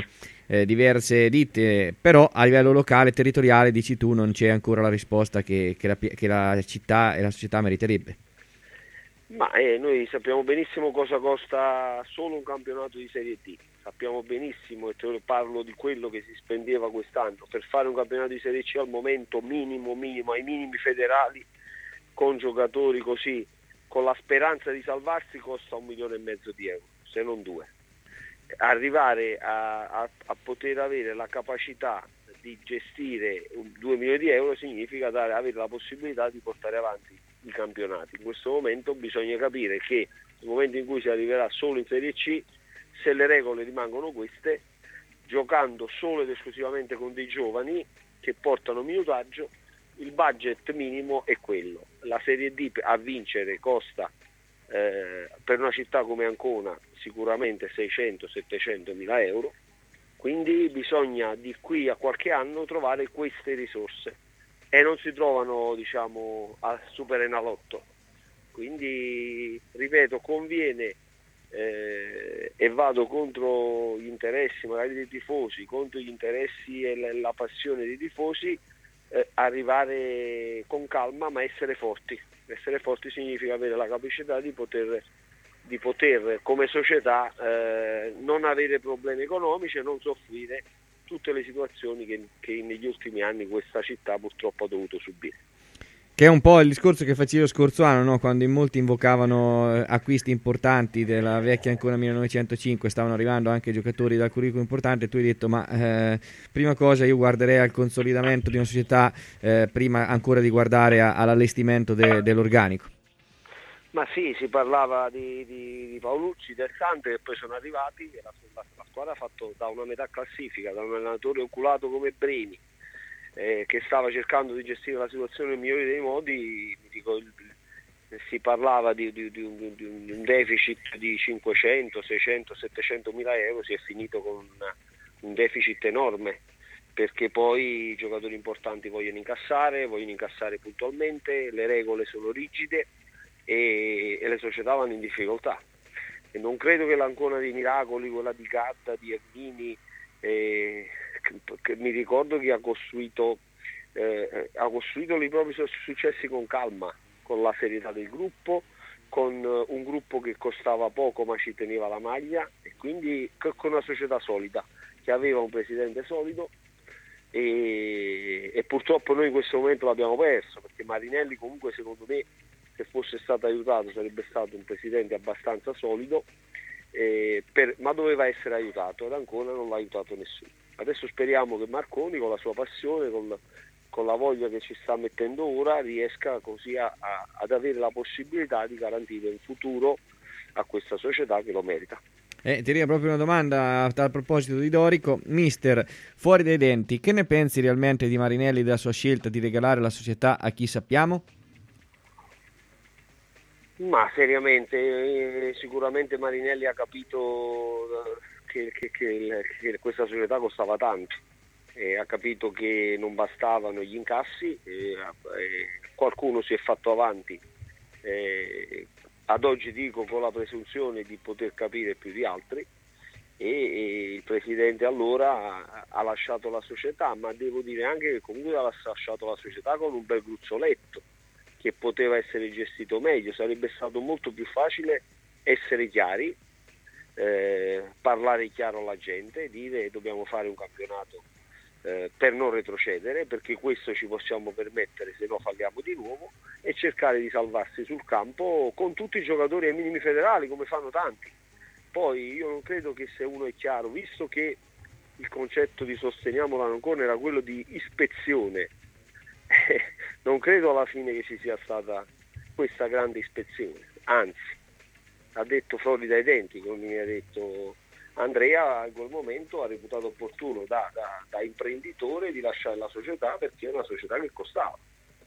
Speaker 3: ditte, però a livello locale, territoriale, dici tu, non c'è ancora la risposta che la città e la società meriterebbe.
Speaker 8: Ma noi sappiamo benissimo cosa costa solo un campionato di Serie D, sappiamo benissimo, e te lo parlo di quello che si spendeva quest'anno per fare un campionato di Serie C al momento minimo ai minimi federali, con giocatori così, con la speranza di salvarsi, costa 1,5 milioni di euro, se non 2. Arrivare a poter avere la capacità di gestire 2 milioni di euro significa avere la possibilità di portare avanti i campionati. In questo momento bisogna capire che nel momento in cui si arriverà solo in Serie C, se le regole rimangono queste, giocando solo ed esclusivamente con dei giovani che portano minutaggio, il budget minimo è quello. La Serie D a vincere costa per una città come Ancona sicuramente 600-700 mila euro, quindi bisogna di qui a qualche anno trovare queste risorse, e non si trovano, diciamo, a Super Enalotto. Quindi ripeto, conviene, e vado contro gli interessi magari dei tifosi, contro gli interessi e la passione dei tifosi, arrivare con calma ma essere forti. Essere forti significa avere la capacità di poter come società non avere problemi economici e non soffrire tutte le situazioni che negli ultimi anni questa città purtroppo ha dovuto subire.
Speaker 3: Che è un po' il discorso che facevo lo scorso anno, no? Quando in molti invocavano acquisti importanti della vecchia Ancona 1905, stavano arrivando anche giocatori dal curriculum importante, tu hai detto ma prima cosa io guarderei al consolidamento di una società prima ancora di guardare all'allestimento dell'organico.
Speaker 8: Ma sì, si parlava di Paolucci, del Sante, che poi sono arrivati, e la squadra ha fatto da una metà classifica, da un allenatore oculato come Breni, che stava cercando di gestire la situazione nel migliore dei modi. Si parlava di un deficit di 500, 600, 700 mila euro, si è finito con un deficit enorme, perché poi i giocatori importanti vogliono incassare puntualmente, le regole sono rigide e le società vanno in difficoltà. E non credo che l'Ancona dei Miracoli, quella di Gatta, di Ermini, che mi ricordo che ha costruito i propri successi con calma, con la serietà del gruppo, con un gruppo che costava poco ma ci teneva la maglia, e quindi con una società solida, che aveva un presidente solido, e purtroppo noi in questo momento l'abbiamo perso, perché Marinelli comunque, secondo me, se fosse stato aiutato sarebbe stato un presidente abbastanza solido, ma doveva essere aiutato, ed ancora non l'ha aiutato nessuno. Adesso speriamo che Marconi, con la sua passione, con la voglia che ci sta mettendo ora, riesca così ad avere la possibilità di garantire un futuro a questa società che lo merita.
Speaker 3: Ti arriva proprio una domanda a proposito di Dorico. Mister, fuori dai denti, che ne pensi realmente di Marinelli e della sua scelta di regalare la società a chi sappiamo?
Speaker 8: Ma seriamente, sicuramente Marinelli ha capito che questa società costava tanto, e ha capito che non bastavano gli incassi, qualcuno si è fatto avanti, ad oggi dico con la presunzione di poter capire più di altri, e il presidente allora ha lasciato la società, ma devo dire anche che comunque ha lasciato la società con un bel gruzzoletto che poteva essere gestito meglio. Sarebbe stato molto più facile essere chiari, parlare chiaro alla gente, dire dobbiamo fare un campionato per non retrocedere, perché questo ci possiamo permettere, se no falliamo di nuovo, e cercare di salvarsi sul campo con tutti i giocatori ai minimi federali, come fanno tanti. Poi io non credo che, se uno è chiaro, visto che il concetto di sosteniamo l'Ancona era quello di ispezione, non credo alla fine che ci sia stata questa grande ispezione, anzi, ha detto fuori dai denti, come mi ha detto Andrea, in quel momento ha reputato opportuno da imprenditore di lasciare la società, perché è una società che costava,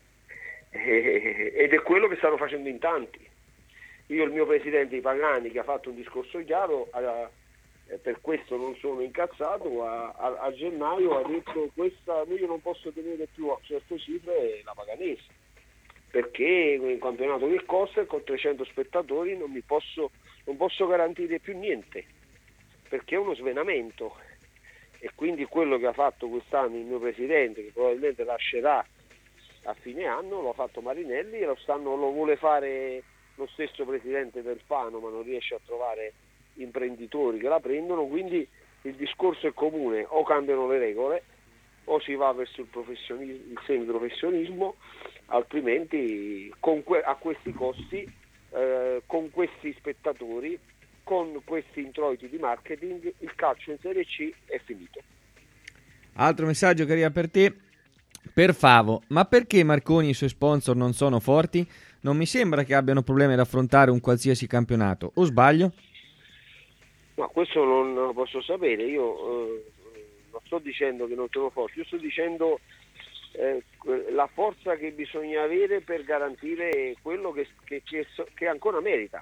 Speaker 8: ed è quello che stanno facendo in tanti. Io, il mio presidente di Pagani, che ha fatto un discorso chiaro, per questo non sono incazzato, a gennaio ha detto io non posso tenere più a certe cifre la Paganese, perché un campionato che costa, e con 300 spettatori non posso garantire più niente, perché è uno svenamento. E quindi quello che ha fatto quest'anno il mio presidente, che probabilmente lascerà a fine anno, lo ha fatto Marinelli, e lo vuole fare lo stesso presidente del Fano, ma non riesce a trovare imprenditori che la prendono. Quindi il discorso è comune: o cambiano le regole o si va verso il semiprofessionismo, altrimenti a questi costi, con questi spettatori, con questi introiti di marketing, il calcio in Serie C è finito.
Speaker 3: Altro messaggio che arriva per te, per Favo: ma perché Marconi e i suoi sponsor non sono forti? Non mi sembra che abbiano problemi ad affrontare un qualsiasi campionato, o sbaglio?
Speaker 8: Ma questo non lo posso sapere. Io non sto dicendo che non sono forti, io sto dicendo la forza che bisogna avere per garantire quello che Ancona merita.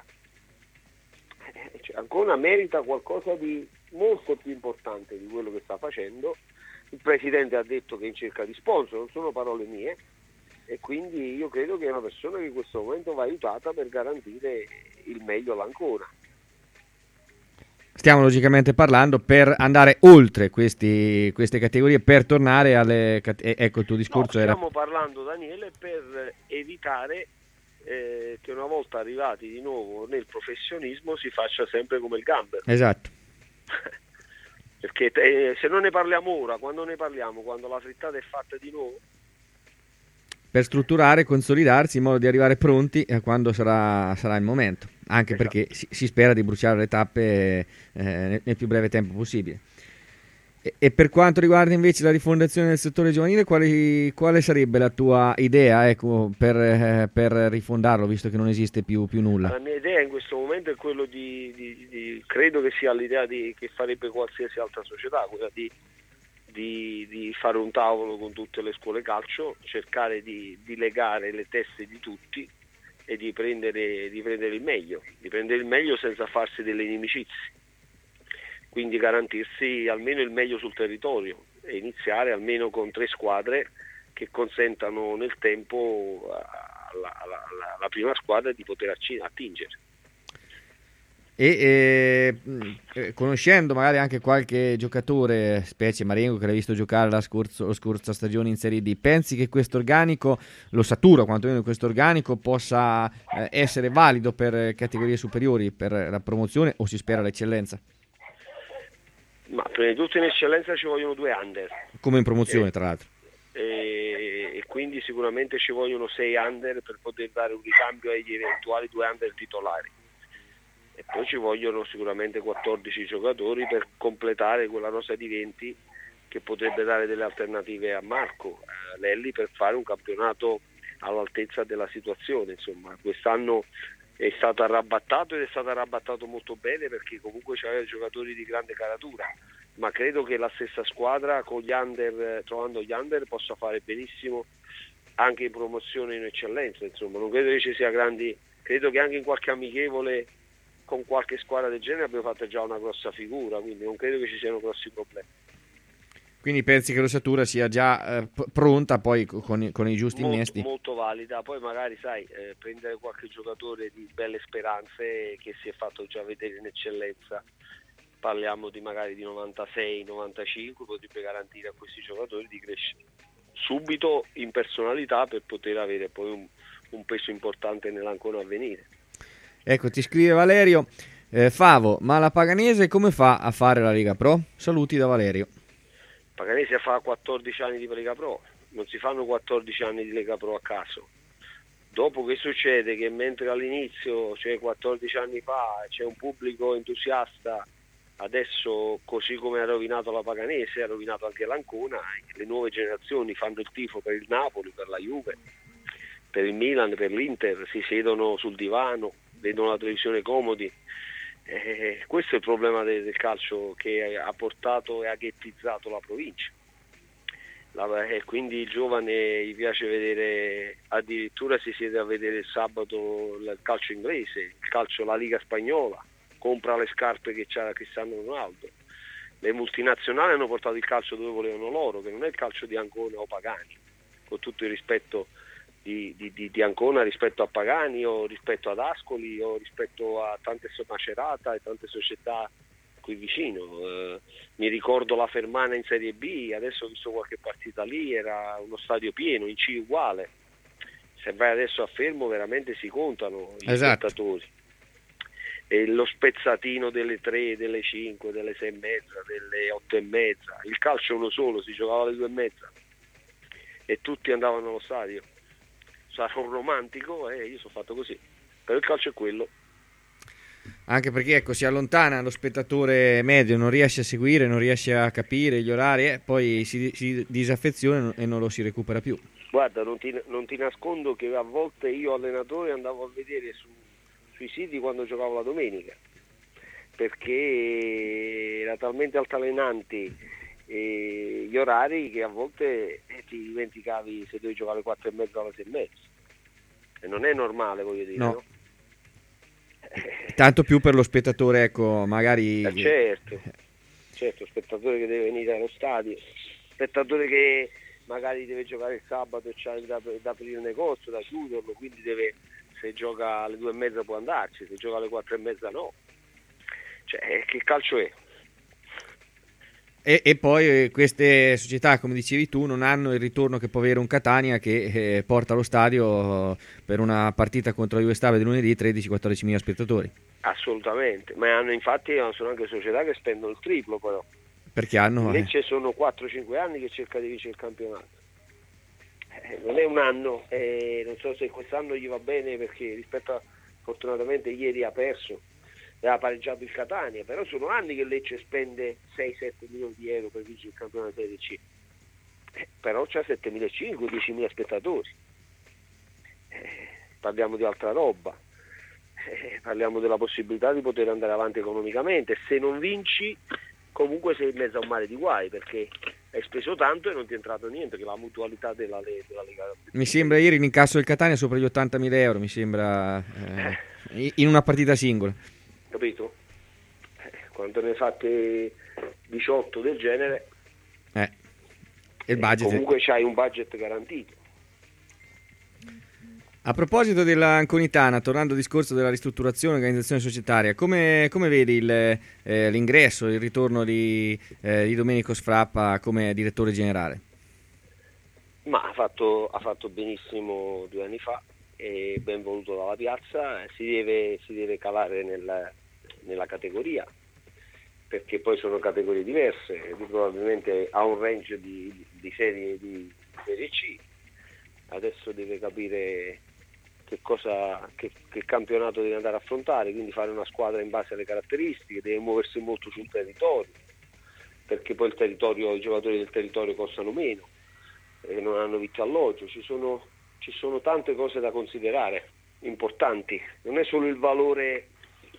Speaker 8: Ancona merita qualcosa di molto più importante di quello che sta facendo. Il presidente ha detto che è in cerca di sponsor, non sono parole mie, e quindi io credo che è una persona che in questo momento va aiutata per garantire il meglio all'Ancona.
Speaker 3: Stiamo logicamente parlando per andare oltre queste categorie, per tornare alle ecco, il tuo discorso era...
Speaker 8: Stiamo parlando, Daniele, per evitare che una volta arrivati di nuovo nel professionismo si faccia sempre come il gambero.
Speaker 3: Esatto.
Speaker 8: Perché se non ne parliamo ora, quando ne parliamo? Quando la frittata è fatta di nuovo?
Speaker 3: Per strutturare, consolidarsi in modo di arrivare pronti quando sarà il momento, anche esatto. Perché si spera di bruciare le tappe nel più breve tempo possibile. E per quanto riguarda invece la rifondazione del settore giovanile, quale sarebbe la tua idea, ecco, per rifondarlo, visto che non esiste più nulla?
Speaker 8: La mia idea in questo momento è quello di credo che sia l'idea che farebbe qualsiasi altra società, quella di di fare un tavolo con tutte le scuole calcio, cercare di legare le teste di tutti e di prendere il meglio senza farsi delle inimicizie, quindi garantirsi almeno il meglio sul territorio e iniziare almeno con 3 squadre che consentano nel tempo alla prima squadra di poter attingere.
Speaker 3: E conoscendo magari anche qualche giocatore, specie Marengo, che l'ha visto giocare la scorsa stagione in Serie D, pensi che questo organico, l'ossatura quantomeno questo organico, possa essere valido per categorie superiori, per la promozione, o si spera l'eccellenza?
Speaker 8: Ma prima di tutto in eccellenza ci vogliono 2 under.
Speaker 3: Come in promozione, tra l'altro.
Speaker 8: E quindi sicuramente ci vogliono 6 under per poter dare un ricambio agli eventuali 2 under titolari. E poi ci vogliono sicuramente 14 giocatori per completare quella rosa di 20 che potrebbe dare delle alternative a Marco Lelli per fare un campionato all'altezza della situazione. Insomma, quest'anno è stato arrabattato ed è stato arrabattato molto bene, perché comunque c'aveva giocatori di grande caratura, ma credo che la stessa squadra con gli under, trovando gli under, possa fare benissimo anche in promozione in eccellenza. Insomma, non credo che ci sia grandi, credo che anche in qualche amichevole con qualche squadra del genere abbiamo fatto già una grossa figura, quindi non credo che ci siano grossi problemi.
Speaker 3: Quindi pensi che l'ossatura sia già pronta poi con i giusti innesti?
Speaker 8: Molto valida, poi magari sai, prendere qualche giocatore di belle speranze che si è fatto già vedere in eccellenza, parliamo di magari di 96-95, potrebbe garantire a questi giocatori di crescere subito in personalità per poter avere poi un peso importante nell'ancora a venire.
Speaker 3: Ecco, ti scrive Valerio, Favo, ma la Paganese come fa a fare la Lega Pro? Saluti da Valerio.
Speaker 8: Paganese fa 14 anni di Lega Pro, non si fanno 14 anni di Lega Pro a caso. Dopo che succede? Che mentre all'inizio, cioè 14 anni fa, c'è un pubblico entusiasta, adesso così come ha rovinato la Paganese, ha rovinato anche l'Ancona, le nuove generazioni fanno il tifo per il Napoli, per la Juve, per il Milan, per l'Inter, si siedono sul divano, vedono la televisione comodi. Questo è il problema del calcio che ha portato e ha ghettizzato la provincia. Quindi il giovane gli piace vedere, addirittura si siede a vedere il sabato il calcio inglese, il calcio, la Liga spagnola, compra le scarpe che c'ha Cristiano Ronaldo. Le multinazionali hanno portato il calcio dove volevano loro, che non è il calcio di Ancona o Pagani, con tutto il rispetto di Ancona rispetto a Pagani o rispetto ad Ascoli o rispetto a tante Macerata e tante società qui vicino. Mi ricordo la Fermana in Serie B, adesso ho visto qualche partita lì, era uno stadio pieno, in C uguale. Se vai adesso a Fermo veramente si contano gli spettatori. E lo spezzatino delle 3, delle 5, delle 6 e mezza, delle 8 e mezza. Il calcio è uno solo, si giocava alle 2 e mezza e tutti andavano allo stadio. Sarò un romantico e io sono fatto così, però il calcio è quello.
Speaker 3: Anche perché ecco, si allontana lo spettatore medio, non riesce a seguire, non riesce a capire gli orari, poi si disaffeziona e non lo si recupera più.
Speaker 8: Guarda, non ti nascondo che a volte io allenatore andavo a vedere sui siti quando giocavo la domenica, perché era talmente altalenanti gli orari che a volte ti dimenticavi se dovevi giocare alle 4 e mezza o alle 6 e mezza, e non è normale, voglio dire, no?
Speaker 3: Tanto più per lo spettatore, ecco, magari
Speaker 8: certo, spettatore che deve venire allo stadio, spettatore che magari deve giocare il sabato e c'ha da aprire il negozio, da chiuderlo, quindi se gioca alle 2 e mezza può andarci, se gioca alle 4 e mezza no. Cioè, che calcio è?
Speaker 3: E poi queste società, come dicevi tu, non hanno il ritorno che può avere un Catania, che porta allo stadio per una partita contro la Juve Stabia di lunedì 13-14 mila spettatori.
Speaker 8: Assolutamente, ma sono anche società che spendono il triplo, però.
Speaker 3: Perché hanno?
Speaker 8: Invece sono 4-5 anni che cerca di vincere il campionato. Non è un anno, non so se quest'anno gli va bene, perché fortunatamente ieri ha perso, aveva pareggiato il Catania, però sono anni che Lecce spende 6-7 milioni di euro per vincere il campionato Serie C, però c'ha 7.500, 10.000 spettatori, parliamo di altra roba, parliamo della possibilità di poter andare avanti economicamente. Se non vinci comunque sei in mezzo a un mare di guai, perché hai speso tanto e non ti è entrato niente, che è la mutualità della Lega.
Speaker 3: Mi sembra ieri l'incasso del Catania sopra gli 80.000 euro, mi sembra, in una partita singola.
Speaker 8: Capito? Quando ne fate 18 del genere,
Speaker 3: e il budget
Speaker 8: comunque c'hai un budget garantito.
Speaker 3: A proposito della Anconitana, tornando al discorso della ristrutturazione e organizzazione societaria, come vedi l'ingresso, il ritorno di Domenico Sfrappa come direttore generale?
Speaker 8: Ma ha fatto benissimo 2 anni fa, è ben voluto dalla piazza, si deve calare nella categoria, perché poi sono categorie diverse, probabilmente ha un range di serie C, adesso deve capire che campionato deve andare a affrontare, quindi fare una squadra in base alle caratteristiche, deve muoversi molto sul territorio, perché poi i giocatori del territorio costano meno e non hanno vitto alloggio, ci sono tante cose da considerare importanti, non è solo il valore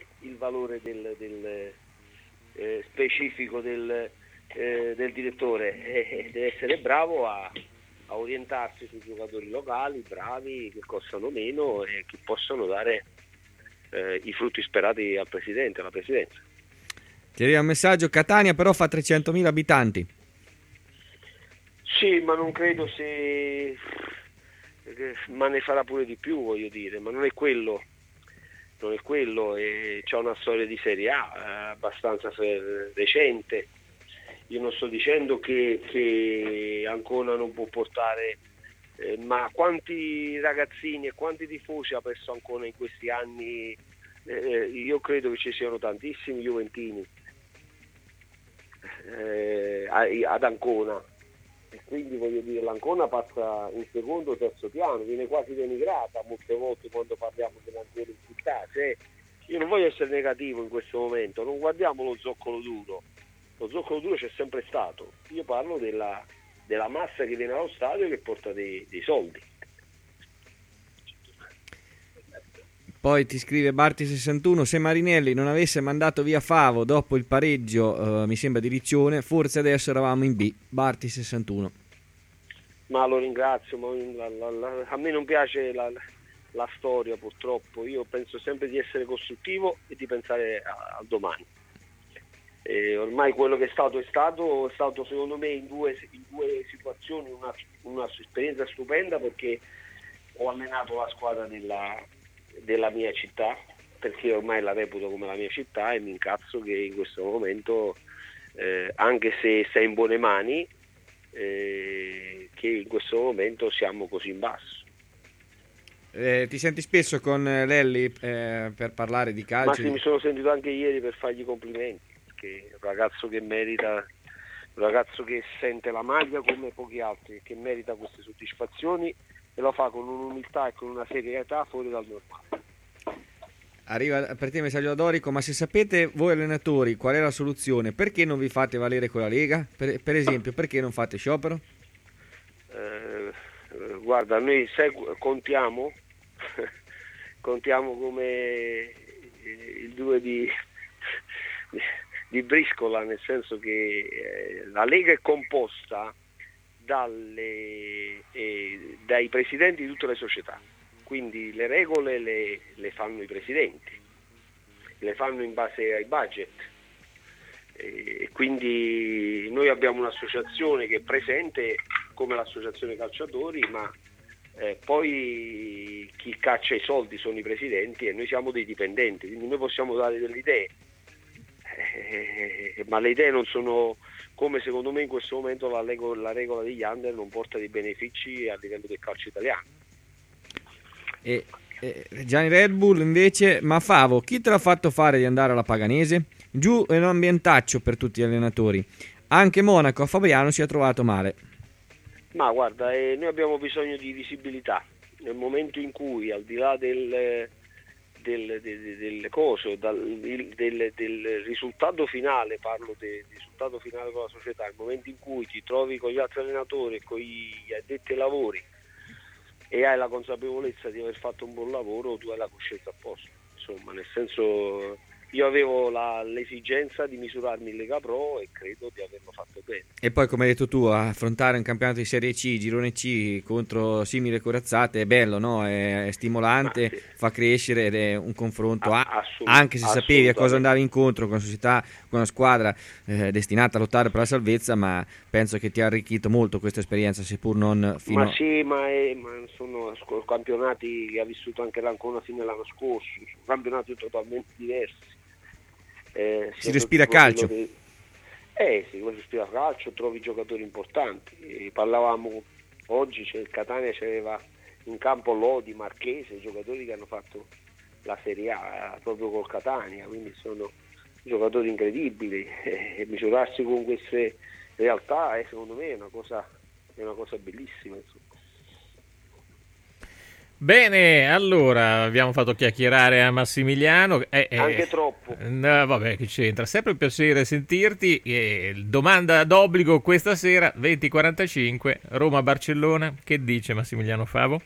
Speaker 8: del specifico del direttore, deve essere bravo a orientarsi sui giocatori locali, bravi, che costano meno e che possono dare i frutti sperati al presidente, alla presidenza.
Speaker 3: Ti arriva un messaggio: Catania però fa 300.000 abitanti.
Speaker 8: Sì, ma non credo ma ne farà pure di più, voglio dire, ma non è quello, e c'è una storia di Serie A abbastanza recente. Io non sto dicendo che Ancona non può portare, ma quanti ragazzini e quanti tifosi ha perso Ancona in questi anni? Io credo che ci siano tantissimi juventini ad Ancona, e quindi voglio dire, l'Ancona passa in secondo o terzo piano, viene quasi denigrata molte volte quando parliamo dell'Ancona in città. Io non voglio essere negativo in questo momento, non guardiamo lo zoccolo duro. Lo zoccolo duro c'è sempre stato, io parlo della massa che viene allo stadio e che porta dei soldi.
Speaker 3: Poi ti scrive Barti61: se Marinelli non avesse mandato via Favo dopo il pareggio, mi sembra di Riccione, forse adesso eravamo in B. Barti61.
Speaker 8: Ma lo ringrazio, ma a me non piace la storia, purtroppo. Io penso sempre di essere costruttivo e di pensare al domani. Ormai quello che è stato secondo me in due situazioni una esperienza stupenda, perché ho allenato la squadra della mia città, perché ormai la reputo come la mia città, e mi incazzo che in questo momento, anche se sei in buone mani, che in questo momento siamo così in basso.
Speaker 3: Ti senti spesso con Lelli per parlare di calcio?
Speaker 8: Ma sì, mi sono sentito anche ieri per fargli complimenti, che è un ragazzo che merita, un ragazzo che sente la maglia come pochi altri, che merita queste soddisfazioni, e lo fa con un'umiltà e con una serietà fuori dal normale.
Speaker 3: Arriva per te il messaggio da Dorico: ma se sapete voi allenatori qual è la soluzione, perché non vi fate valere con la Lega? Per esempio, perché non fate sciopero?
Speaker 8: Guarda, noi contiamo come il 2 di briscola, nel senso che la Lega è composta dai presidenti di tutte le società, quindi le regole le fanno i presidenti, le fanno in base ai budget, e quindi noi abbiamo un'associazione che è presente come l'associazione calciatori, ma poi chi caccia i soldi sono i presidenti e noi siamo dei dipendenti, quindi noi possiamo dare delle idee, ma le idee non sono, come secondo me in questo momento la regola degli under non porta dei benefici a livello del calcio italiano.
Speaker 3: Gianni Red Bull invece: ma Favo, chi te l'ha fatto fare di andare alla Paganese? Giù è un ambientaccio per tutti gli allenatori, anche Monaco a Fabriano si è trovato male. Ma
Speaker 8: guarda, noi abbiamo bisogno di visibilità nel momento in cui, al di là del risultato finale, parlo del risultato finale con la società, nel momento in cui ti trovi con gli altri allenatori e con gli addetti ai lavori e hai la consapevolezza di aver fatto un buon lavoro, tu hai la coscienza a posto, insomma, nel senso, io avevo l'esigenza di misurarmi in Lega Pro e credo di averlo fatto bene.
Speaker 3: E poi, come hai detto tu, affrontare un campionato di Serie C, Girone C, contro simili corazzate è bello, no? È stimolante,
Speaker 8: sì,
Speaker 3: fa crescere ed è un confronto, anche se sapevi a cosa andavi incontro con una società, con una squadra destinata a lottare per la salvezza, ma penso che ti ha arricchito molto questa esperienza, seppur non fino
Speaker 8: Ma sì, ma sono campionati che ha vissuto anche l'Ancona fino all'anno scorso, sono campionati totalmente diversi.
Speaker 3: Si respira calcio.
Speaker 8: Sì, si respira calcio, trovi giocatori importanti. Parlavamo oggi, il Catania c'aveva in campo Lodi, Marchese, giocatori che hanno fatto la Serie A proprio col Catania, quindi sono giocatori incredibili, e misurarsi con queste realtà secondo me è una cosa bellissima, insomma.
Speaker 2: Bene, allora abbiamo fatto chiacchierare a Massimiliano.
Speaker 8: Anche troppo.
Speaker 2: No, vabbè, che c'entra? Sempre un piacere sentirti. Domanda d'obbligo questa sera, 20:45, Roma-Barcellona. Che dice Massimiliano Favo?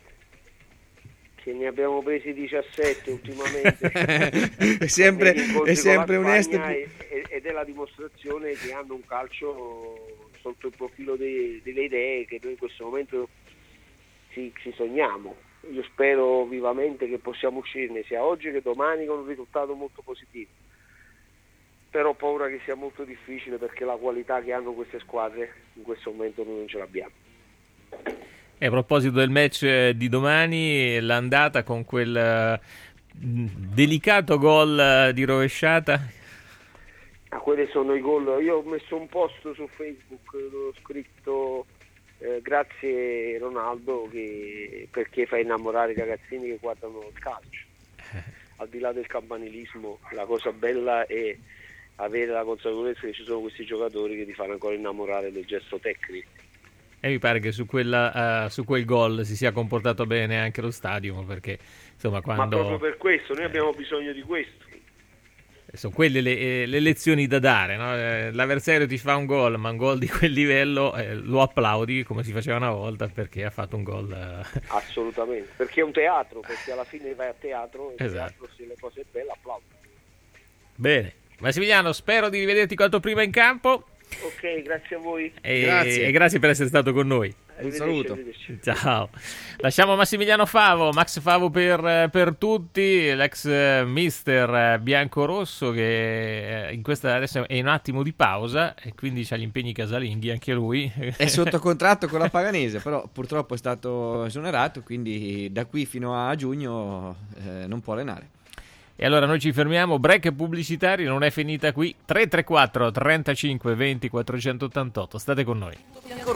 Speaker 8: Che ne abbiamo presi 17 ultimamente.
Speaker 3: è sempre onesto.
Speaker 8: Ed è la dimostrazione che hanno un calcio sotto il profilo delle idee che noi in questo momento ci sogniamo. Io spero vivamente che possiamo uscirne sia oggi che domani con un risultato molto positivo, però ho paura che sia molto difficile, perché la qualità che hanno queste squadre in questo momento noi non ce l'abbiamo.
Speaker 2: E a proposito del match di domani, l'andata con quel delicato gol di rovesciata.
Speaker 8: Quelli sono i gol. Io ho messo un post su Facebook, ho scritto grazie Ronaldo perché fa innamorare i ragazzini che guardano il calcio. Al di là del campanilismo, la cosa bella è avere la consapevolezza che ci sono questi giocatori che ti fanno ancora innamorare del gesto tecnico.
Speaker 2: E mi pare che su quel gol si sia comportato bene anche lo stadio, perché insomma quando...
Speaker 8: Ma proprio per questo noi abbiamo bisogno di questo.
Speaker 2: Sono quelle le lezioni da dare, no? L'avversario ti fa un gol, ma un gol di quel livello lo applaudi come si faceva una volta, perché ha fatto un gol.
Speaker 8: Assolutamente, perché è un teatro, perché alla fine vai a teatro e
Speaker 2: esatto.
Speaker 8: teatro, se le cose è belle applaudi.
Speaker 2: Bene, Massimiliano, spero di rivederti quanto prima in campo.
Speaker 8: Ok, grazie a voi.
Speaker 2: E grazie per essere stato con noi.
Speaker 3: Un saluto.
Speaker 2: Ciao. Lasciamo Massimiliano Favo, Max Favo per tutti, l'ex mister biancorosso che in questa adesso è un attimo di pausa e quindi ha gli impegni casalinghi anche lui.
Speaker 3: È sotto contratto con la Paganese, però purtroppo è stato esonerato, quindi da qui fino a giugno non può allenare.
Speaker 2: E allora noi ci fermiamo, break pubblicitario, non è finita qui. 334 35 20 488, state con noi.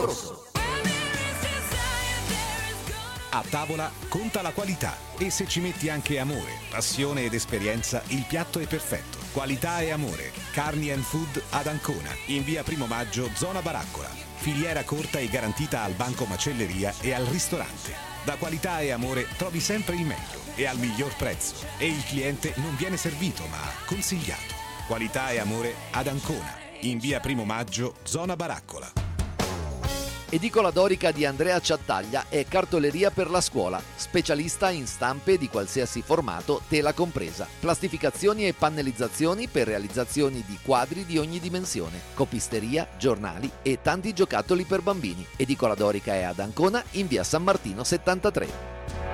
Speaker 9: A tavola conta la qualità, e se ci metti anche amore, passione ed esperienza, il piatto è perfetto. Qualità e amore. Carni and Food ad Ancona, in via 1 Maggio, zona Baraccola. Filiera corta e garantita al banco macelleria e al ristorante. Da Qualità e Amore trovi sempre il meglio e al miglior prezzo, e il cliente non viene servito ma consigliato. Qualità e Amore ad Ancona, in via 1 Maggio, zona Baraccola.
Speaker 1: Edicola Dorica di Andrea Ciattaglia è cartoleria per la scuola, specialista in stampe di qualsiasi formato, tela compresa, plastificazioni e pannellizzazioni per realizzazioni di quadri di ogni dimensione, copisteria, giornali e tanti giocattoli per bambini. Edicola Dorica è ad Ancona in via San Martino 73.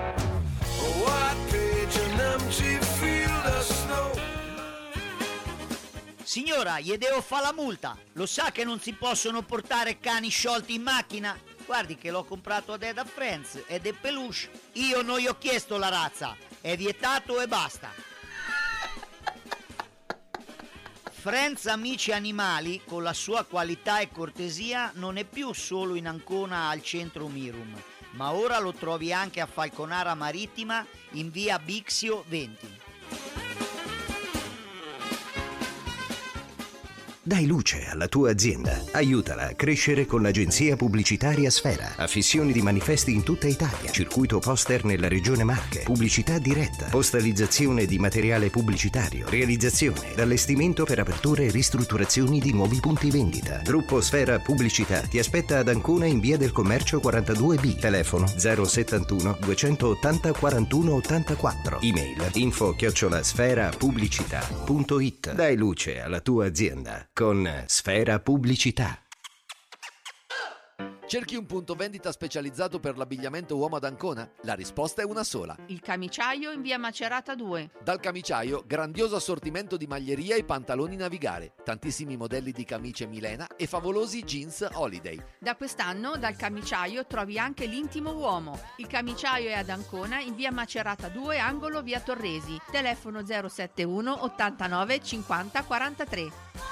Speaker 10: Signora, gli devo fare la multa. Lo sa che non si possono portare cani sciolti in macchina? Guardi che l'ho comprato ad Eda Friends ed è peluche. Io non gli ho chiesto la razza. È vietato e basta. Friends Amici Animali, con la sua qualità e cortesia, non è più solo in Ancona al centro Mirum, ma ora lo trovi anche a Falconara Marittima in via Bixio 20.
Speaker 6: Dai luce alla tua azienda. Aiutala a crescere con l'agenzia pubblicitaria Sfera. Affissioni di manifesti in tutta Italia. Circuito poster nella regione Marche. Pubblicità diretta. Postalizzazione di materiale pubblicitario. Realizzazione ed allestimento per aperture e ristrutturazioni di nuovi punti vendita. Gruppo Sfera Pubblicità ti aspetta ad Ancona in via del Commercio 42B. Telefono 071 280 41 84. Email info@sferapubblicità.it. Dai luce alla tua azienda con Sfera Pubblicità.
Speaker 1: Cerchi un punto vendita specializzato per l'abbigliamento uomo ad Ancona? La risposta è una sola.
Speaker 11: Il Camiciaio in via Macerata 2.
Speaker 1: Dal Camiciaio, grandioso assortimento di maglieria e pantaloni Navigare, tantissimi modelli di camicie Milena e favolosi jeans Holiday.
Speaker 11: Da quest'anno dal Camiciaio trovi anche l'intimo uomo. Il Camiciaio è ad Ancona in via Macerata 2, angolo via Torresi. Telefono 071 89 50 43.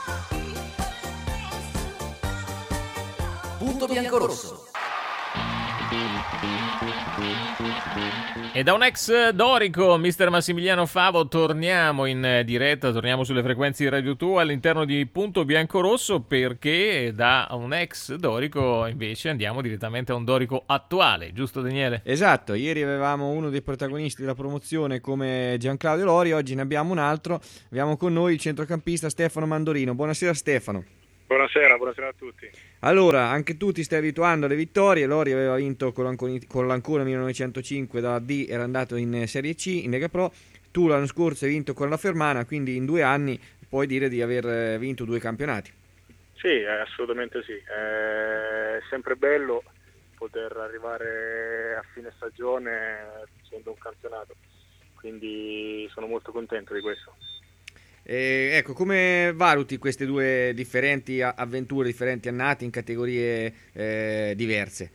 Speaker 1: Punto biancorosso.
Speaker 2: E da un ex dorico, mister Massimiliano Favo, torniamo in diretta, torniamo sulle frequenze di Radio 2 all'interno di Punto Biancorosso, perché da un ex dorico invece andiamo direttamente a un dorico attuale, giusto Daniele?
Speaker 3: Esatto, ieri avevamo uno dei protagonisti della promozione come Gianclaudio Lori, oggi ne abbiamo un altro, abbiamo con noi il centrocampista Stefano Mandorino. Buonasera Stefano.
Speaker 12: Buonasera a tutti.
Speaker 3: Allora, anche tu ti stai abituando alle vittorie. Lori aveva vinto con l'Ancona 1905 dalla D, era andato in Serie C, in Lega Pro. Tu l'anno scorso hai vinto con la Fermana, quindi in 2 anni puoi dire di aver vinto 2 campionati.
Speaker 12: Sì, assolutamente sì. È sempre bello poter arrivare a fine stagione vincendo un campionato, quindi sono molto contento di questo.
Speaker 3: Ecco, come valuti queste 2 differenti avventure, differenti annate in categorie diverse?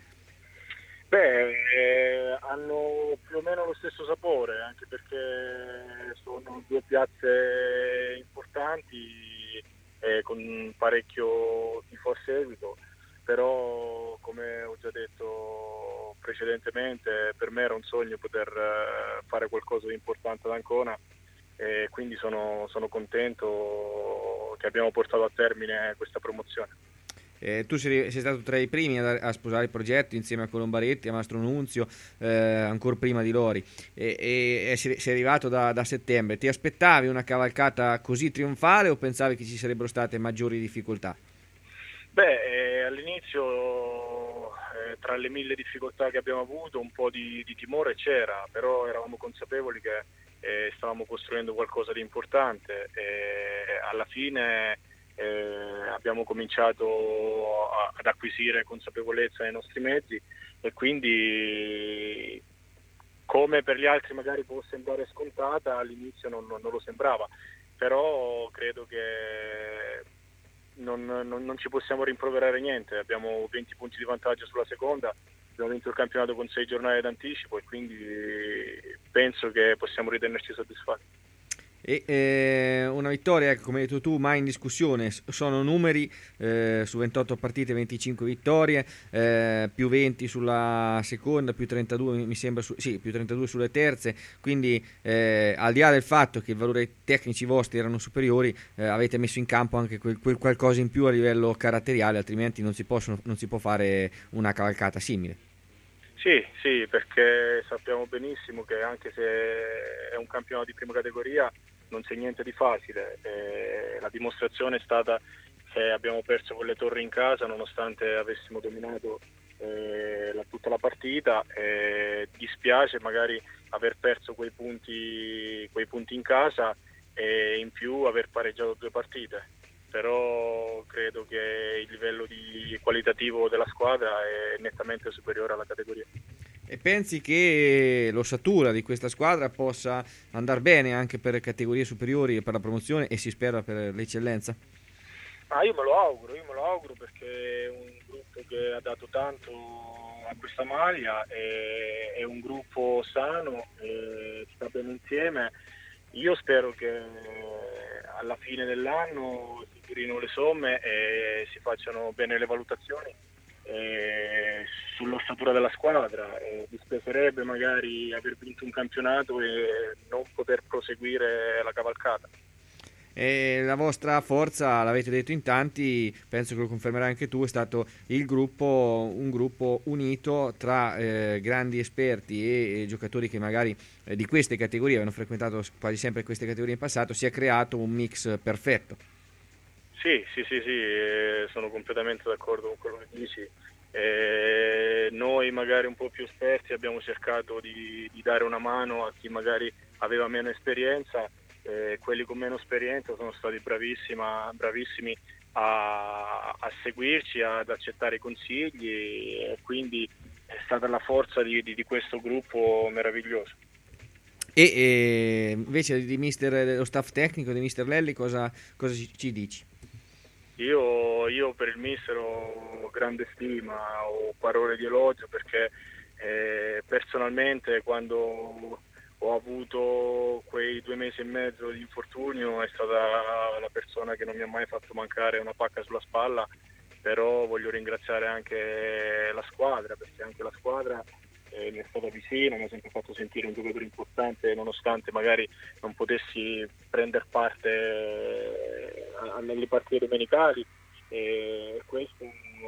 Speaker 12: Hanno più o meno lo stesso sapore, anche perché sono 2 piazze importanti con parecchio tifo a seguito, però come ho già detto precedentemente, per me era un sogno poter fare qualcosa di importante ad Ancona. E quindi sono contento che abbiamo portato a termine questa promozione.
Speaker 3: Tu sei stato tra i primi a sposare il progetto insieme a Colombaretti, a Mastro Nunzio, ancora prima di Lori, e sei arrivato da settembre. Ti aspettavi una cavalcata così trionfale o pensavi che ci sarebbero state maggiori difficoltà?
Speaker 12: All'inizio tra le 1000 difficoltà che abbiamo avuto un po' di timore c'era, però eravamo consapevoli che stavamo costruendo qualcosa di importante e alla fine abbiamo cominciato ad acquisire consapevolezza nei nostri mezzi e quindi, come per gli altri magari può sembrare scontata, all'inizio non lo sembrava, però credo che non ci possiamo rimproverare niente. Abbiamo 20 punti di vantaggio sulla seconda, abbiamo vinto il campionato con 6 giornate d'anticipo e quindi penso che possiamo ritenerci soddisfatti.
Speaker 3: Una vittoria, come hai detto tu, mai in discussione. Sono numeri su 28 partite, 25 vittorie, più 20 sulla seconda, più 32 mi sembra più 32 sulle terze, quindi al di là del fatto che i valori tecnici vostri erano superiori, avete messo in campo anche quel qualcosa in più a livello caratteriale, altrimenti non si può fare una cavalcata simile.
Speaker 12: Sì, perché sappiamo benissimo che anche se è un campionato di prima categoria non c'è niente di facile. La dimostrazione è stata che abbiamo perso con le Torri in casa nonostante avessimo dominato tutta la partita. Dispiace magari aver perso quei punti in casa e in più aver pareggiato 2 partite, però credo che il livello qualitativo della squadra è nettamente superiore alla categoria.
Speaker 3: E pensi che l'ossatura di questa squadra possa andare bene anche per categorie superiori e per la promozione e si spera per l'eccellenza?
Speaker 12: Io me lo auguro perché è un gruppo che ha dato tanto a questa maglia, è un gruppo sano, sta bene insieme. Io spero che alla fine dell'anno si tirino le somme e si facciano bene le valutazioni sull'ossatura della squadra. Dispiacerebbe magari aver vinto un campionato e non poter proseguire la cavalcata.
Speaker 3: la vostra forza, l'avete detto in tanti, penso che lo confermerai anche tu, è stato un gruppo unito tra grandi esperti e giocatori che magari di queste categorie avevano frequentato quasi sempre queste categorie in passato. Si è creato un mix perfetto.
Speaker 12: Sì, sono completamente d'accordo con quello che dici. Noi magari un po' più esperti abbiamo cercato di dare una mano a chi magari aveva meno esperienza. Quelli con meno esperienza sono stati bravissimi a seguirci, ad accettare i consigli, e quindi è stata la forza di questo gruppo meraviglioso.
Speaker 3: E invece dello staff tecnico di Mister Lelli cosa ci dici?
Speaker 12: Io per il mister ho grande stima, ho parole di elogio, perché personalmente quando ho avuto quei 2 mesi e mezzo di infortunio è stata la persona che non mi ha mai fatto mancare una pacca sulla spalla. Però voglio ringraziare anche la squadra, perché anche la squadra mi è stata vicina, mi ha sempre fatto sentire un giocatore importante, nonostante magari non potessi prendere parte alle partite domenicali, e questo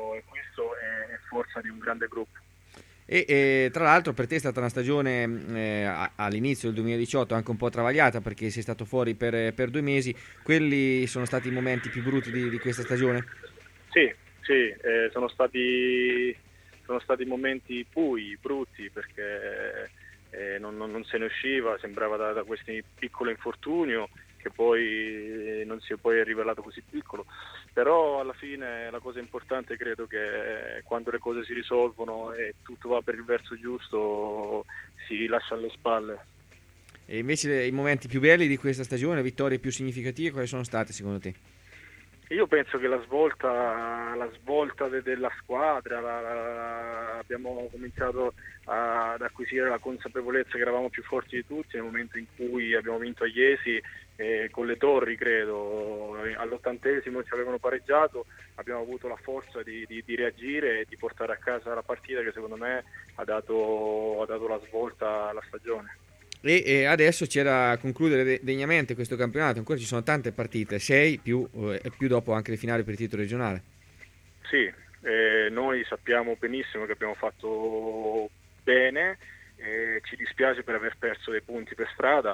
Speaker 12: è forza di un grande gruppo.
Speaker 3: E tra l'altro per te è stata una stagione all'inizio del 2018 anche un po' travagliata, perché sei stato fuori per 2 mesi. Quelli sono stati i momenti più brutti di questa stagione?
Speaker 12: Sì, sono stati momenti brutti, perché non se ne usciva, sembrava da questo piccolo infortunio che poi non si è poi rivelato così piccolo. Però alla fine la cosa importante credo che quando le cose si risolvono e tutto va per il verso giusto, si lascia alle spalle.
Speaker 3: E invece i momenti più belli di questa stagione, le vittorie più significative, quali sono state secondo te?
Speaker 12: Io penso che la svolta della squadra, abbiamo cominciato ad acquisire la consapevolezza che eravamo più forti di tutti nel momento in cui abbiamo vinto a Iesi, con le Torri, credo. All'80° ci avevano pareggiato, abbiamo avuto la forza di reagire e di portare a casa la partita che secondo me ha dato la svolta alla stagione.
Speaker 3: E adesso c'è da concludere degnamente questo campionato, ancora ci sono tante partite, 6 più dopo anche le finali per il titolo regionale.
Speaker 12: Sì, noi sappiamo benissimo che abbiamo fatto bene, ci dispiace per aver perso dei punti per strada,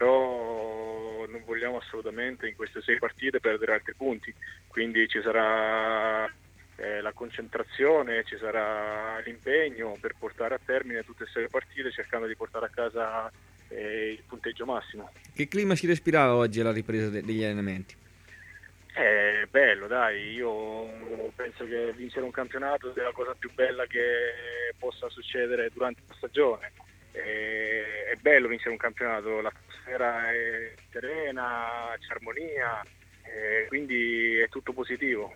Speaker 12: però non vogliamo assolutamente in queste 6 partite perdere altri punti, quindi ci sarà la concentrazione, ci sarà l'impegno per portare a termine tutte e 6 le partite, cercando di portare a casa il punteggio massimo.
Speaker 3: Che clima si respirava oggi alla ripresa degli allenamenti?
Speaker 12: Bello, dai, io penso che vincere un campionato sia la cosa più bella che possa succedere durante la stagione. È bello vincere un campionato, l'atmosfera è serena, c'è armonia, quindi è tutto positivo.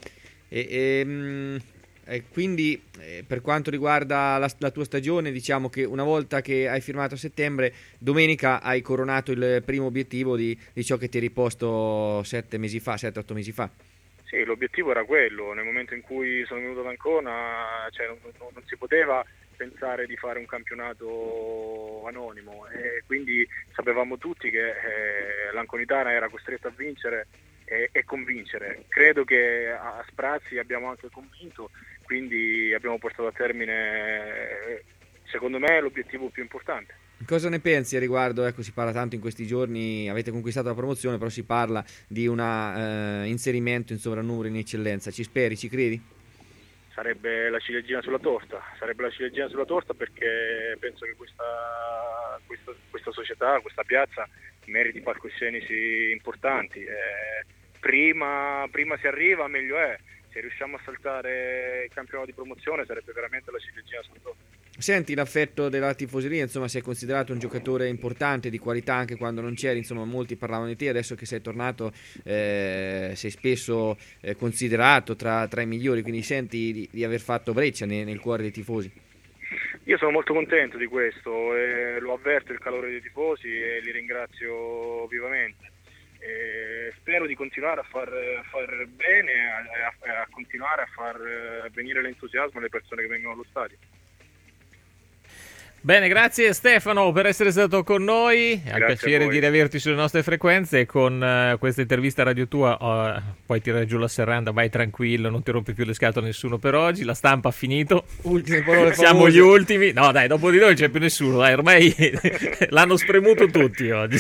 Speaker 3: Quindi per quanto riguarda la tua stagione, diciamo che una volta che hai firmato a settembre, domenica hai coronato il primo obiettivo di ciò che ti eri posto 7-8 mesi fa.
Speaker 12: Sì, l'obiettivo era quello. Nel momento in cui sono venuto ad Ancona, non si poteva pensare di fare un campionato anonimo, e quindi sapevamo tutti che l'Anconitana era costretta a vincere e convincere. Credo che a sprazzi abbiamo anche convinto, quindi abbiamo portato a termine, secondo me, l'obiettivo più importante.
Speaker 3: Cosa ne pensi a riguardo? Si parla tanto in questi giorni, avete conquistato la promozione, però si parla di un inserimento in sovrannumero in eccellenza. Ci speri, ci credi?
Speaker 12: Sarebbe la ciliegina sulla torta, perché penso che questa società, questa piazza meriti palcoscenici importanti. Prima si arriva, meglio è. Se riusciamo a saltare il campionato di promozione sarebbe veramente la ciliegina sulla torta.
Speaker 3: Senti l'affetto della tifoseria, insomma, sei considerato un giocatore importante, di qualità anche quando non c'eri, insomma, molti parlavano di te, adesso che sei tornato sei spesso considerato tra i migliori, quindi senti di aver fatto breccia nel cuore dei tifosi?
Speaker 12: Io sono molto contento di questo, lo avverto il calore dei tifosi e li ringrazio vivamente. Spero di continuare a far bene, a continuare a far venire l'entusiasmo alle persone che vengono allo stadio.
Speaker 2: Bene, grazie Stefano per essere stato con noi. È un piacere di riaverti sulle nostre frequenze e con questa intervista radio tua puoi tirare giù la serranda, vai tranquillo, non ti rompi più le scatole nessuno per oggi, la stampa ha finito. Siamo gli ultimi. No dai, dopo di noi non c'è più nessuno, dai, ormai l'hanno spremuto tutti oggi.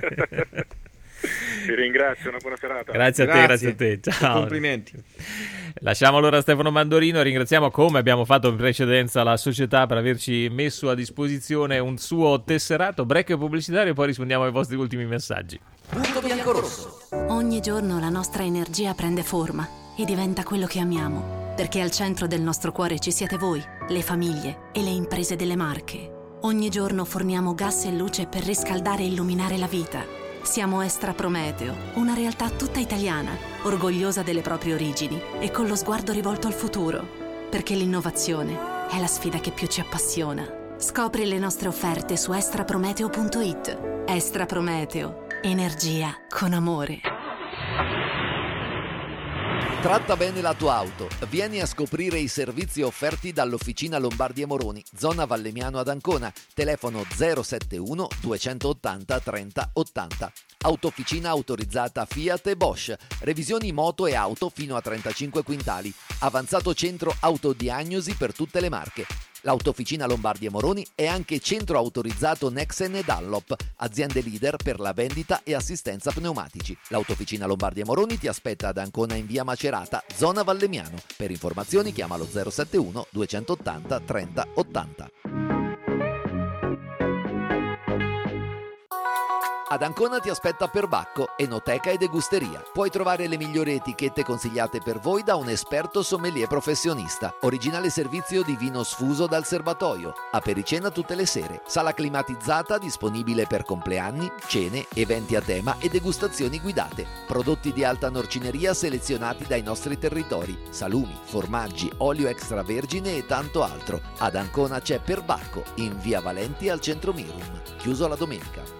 Speaker 12: Ti ringrazio, una buona serata.
Speaker 2: Grazie a te. Ciao.
Speaker 3: Complimenti.
Speaker 2: Lasciamo allora Stefano Mandorino, ringraziamo come abbiamo fatto in precedenza la società per averci messo a disposizione un suo tesserato, break pubblicitario e poi rispondiamo ai vostri ultimi messaggi.
Speaker 1: Punto biancorosso.
Speaker 4: Ogni giorno la nostra energia prende forma e diventa quello che amiamo, perché al centro del nostro cuore ci siete voi, le famiglie e le imprese delle Marche. Ogni giorno forniamo gas e luce per riscaldare e illuminare la vita. Siamo Estra Prometeo, una realtà tutta italiana, orgogliosa delle proprie origini e con lo sguardo rivolto al futuro, perché l'innovazione è la sfida che più ci appassiona. Scopri le nostre offerte su estraprometeo.it. Estra Prometeo, energia con amore.
Speaker 1: Tratta bene la tua auto. Vieni a scoprire i servizi offerti dall'Officina Lombardi e Moroni, zona Vallemiano ad Ancona, telefono 071 280 30 80. Autofficina autorizzata Fiat e Bosch, revisioni moto e auto fino a 35 quintali, avanzato centro autodiagnosi per tutte le marche. L'Autofficina Lombardi e Moroni è anche centro autorizzato Nexen e Dunlop, aziende leader per la vendita e assistenza pneumatici. L'Autofficina Lombardi e Moroni ti aspetta ad Ancona in via Macerata, zona Vallemiano. Per informazioni chiamalo 071 280 30 80. Ad Ancona ti aspetta Perbacco, enoteca e degusteria. Puoi trovare le migliori etichette consigliate per voi da un esperto sommelier professionista. Originale servizio di vino sfuso dal serbatoio. Apericena tutte le sere. Sala climatizzata disponibile per compleanni, cene, eventi a tema e degustazioni guidate. Prodotti di alta norcineria selezionati dai nostri territori. Salumi, formaggi, olio extravergine e tanto altro. Ad Ancona c'è Perbacco, in via Valenti al centro Mirum. Chiuso la domenica.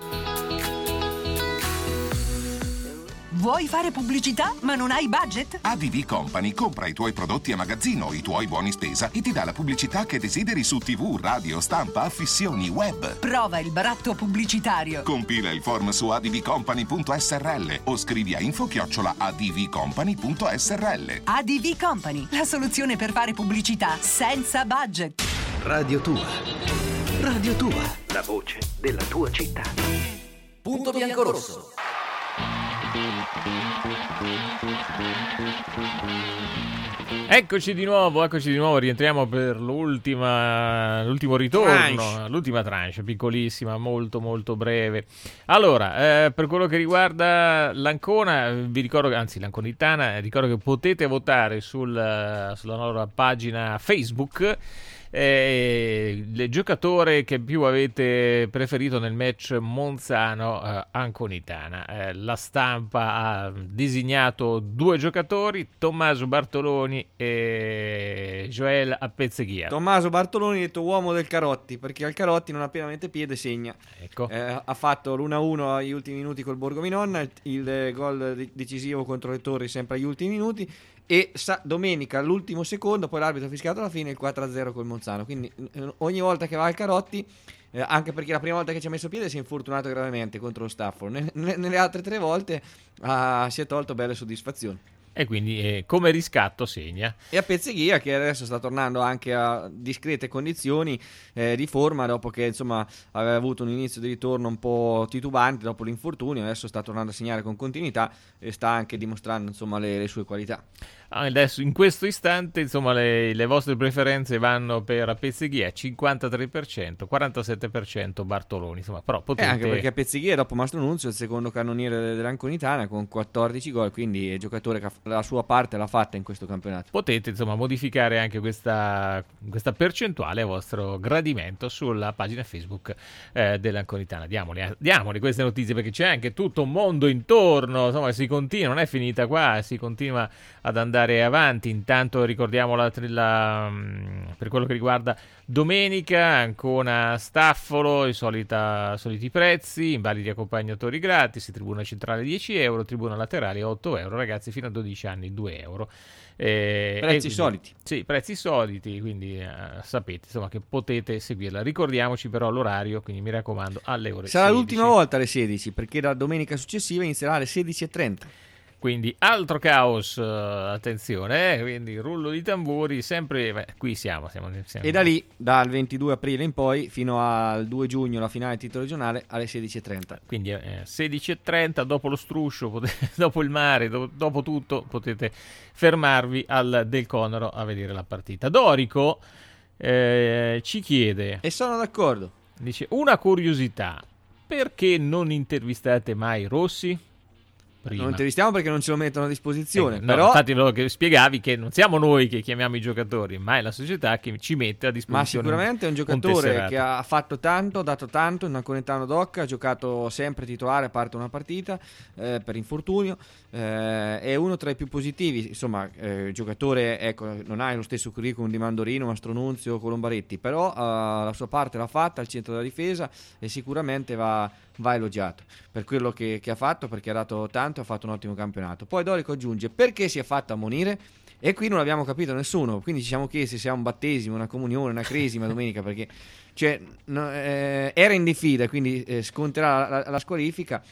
Speaker 13: Vuoi fare pubblicità ma non hai budget?
Speaker 14: ADV Company compra i tuoi prodotti a magazzino, i tuoi buoni spesa e ti dà la pubblicità che desideri su TV, radio, stampa, affissioni, web.
Speaker 13: Prova il baratto pubblicitario.
Speaker 14: Compila il form su advcompany.srl o scrivi a info@advcompany.srl.
Speaker 13: ADV Company, la soluzione per fare pubblicità senza budget.
Speaker 6: Radio Tua. Radio Tua. La voce della tua città.
Speaker 1: Punto biancorosso.
Speaker 2: Eccoci di nuovo, rientriamo per l'ultimo ritorno, l'ultima tranche, piccolissima, molto molto breve. Allora, per quello che riguarda l'Ancona, vi ricordo, anzi l'Anconitana, ricordo che potete votare sulla loro pagina Facebook il giocatore che più avete preferito nel match Monzano-Anconitana. La stampa ha designato 2 giocatori, Tommaso Bartoloni e Joel Apezzeghia.
Speaker 3: Tommaso Bartoloni detto uomo del Carotti, perché al Carotti non appena mette piede segna.
Speaker 2: Ecco.
Speaker 3: Ha fatto l'1-1 agli ultimi minuti col Borgo Minonna, il gol decisivo contro le Torri sempre agli ultimi minuti, e domenica all'ultimo secondo poi l'arbitro ha fischiato alla fine il 4-0 col Monzano. Quindi ogni volta che va al Carotti, anche perché la prima volta che ci ha messo piede si è infortunato gravemente contro lo Stafford, nelle altre 3 volte si è tolto belle soddisfazioni.
Speaker 2: E quindi come riscatto segna.
Speaker 3: E a Pezzeghia, che adesso sta tornando anche a discrete condizioni di forma, dopo che insomma aveva avuto un inizio di ritorno un po' titubante dopo l'infortunio, adesso sta tornando a segnare con continuità e sta anche dimostrando insomma le sue qualità.
Speaker 2: Adesso in questo istante insomma le vostre preferenze vanno per Pezzeghia 53%, 47% Bartoloni, insomma, però potete...
Speaker 3: anche perché Pezzeghia dopo Mastro Nunzio è il secondo cannoniere dell'Anconitana con 14 gol, quindi è il giocatore che la sua parte l'ha fatta in questo campionato.
Speaker 2: Potete insomma modificare anche questa percentuale a vostro gradimento sulla pagina Facebook dell'Anconitana. Diamoli queste notizie, perché c'è anche tutto un mondo intorno, insomma si continua, non è finita qua, si continua ad andare avanti. Intanto ricordiamo per quello che riguarda domenica, Ancona Staffolo, soliti prezzi, invalidi accompagnatori gratis, tribuna centrale 10 euro, tribuna laterale 8 euro, ragazzi fino a 12 16 anni 2 euro.
Speaker 3: Prezzi soliti.
Speaker 2: Sì, prezzi soliti, quindi sapete insomma che potete seguirla. Ricordiamoci però l'orario, quindi mi raccomando, alle ore
Speaker 3: Sarà
Speaker 2: 16.
Speaker 3: l'ultima volta alle 16, perché la domenica successiva inizierà alle 16:30.
Speaker 2: Quindi altro caos, attenzione, quindi rullo di tamburi, sempre qui siamo.
Speaker 3: E da lì, dal 22 aprile in poi, fino al 2 giugno, la finale titolo regionale, alle 16:30.
Speaker 2: Quindi 16:30, dopo lo struscio, dopo il mare, dopo tutto, potete fermarvi al Del Conero a vedere la partita. Dorico ci chiede...
Speaker 3: E sono d'accordo.
Speaker 2: Dice, una curiosità, perché non intervistate mai Rossi? Prima.
Speaker 3: Non intervistiamo perché non ce lo mettono a disposizione.
Speaker 2: No,
Speaker 3: però...
Speaker 2: infatti che spiegavi che non siamo noi che chiamiamo i giocatori, ma è la società che ci mette a disposizione.
Speaker 3: Ma sicuramente è un giocatore che ha fatto tanto, dato tanto, in Anconetano Doc, ha giocato sempre titolare a parte una partita per infortunio, è uno tra i più positivi, insomma, giocatore, ecco, non ha lo stesso curriculum di Mandorino, Mastronunzio, Colombaretti, però la sua parte l'ha fatta al centro della difesa e sicuramente va elogiato per quello che ha fatto, perché ha dato tanto, ha fatto un ottimo campionato. Poi Dorico aggiunge perché si è fatto ammonire, e qui non l'abbiamo capito nessuno, quindi ci siamo chiesti se è un battesimo, una comunione, una cresima domenica, perché era in diffida, quindi sconterà la squalifica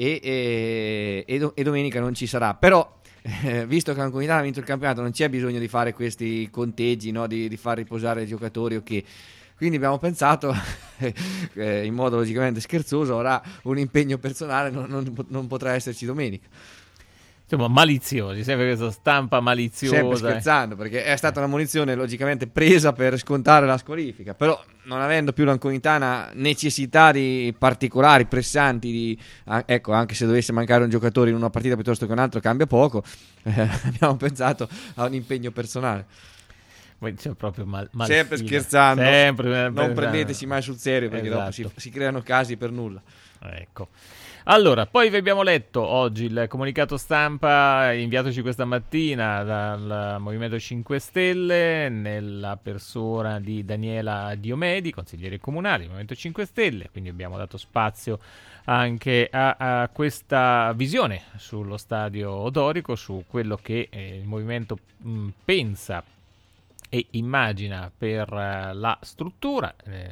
Speaker 3: e domenica non ci sarà, però visto che l'Anconitana ha vinto il campionato non c'è bisogno di fare questi conteggi, no? di far riposare i giocatori o che. Quindi abbiamo pensato, in modo logicamente scherzoso, ora un impegno personale non potrà esserci domenica.
Speaker 2: Insomma, maliziosi, sempre questa stampa maliziosa.
Speaker 3: Sempre scherzando, perché è stata una munizione logicamente presa per scontare la squalifica, però non avendo più l'Anconitana necessità di particolari, pressanti, ecco, anche se dovesse mancare un giocatore in una partita piuttosto che un altro cambia poco, abbiamo pensato a un impegno personale.
Speaker 2: C'è proprio
Speaker 3: sempre scherzando,
Speaker 2: sempre,
Speaker 3: non prendeteci mai sul serio, perché
Speaker 2: esatto.
Speaker 3: Dopo si creano casi per nulla.
Speaker 2: Ecco. Allora, poi vi abbiamo letto oggi il comunicato stampa inviatoci questa mattina dal Movimento 5 Stelle nella persona di Daniela Diomedi, consigliere comunale del Movimento 5 Stelle, quindi abbiamo dato spazio anche a questa visione sullo stadio Dorico, su quello che il movimento pensa e immagina per la struttura,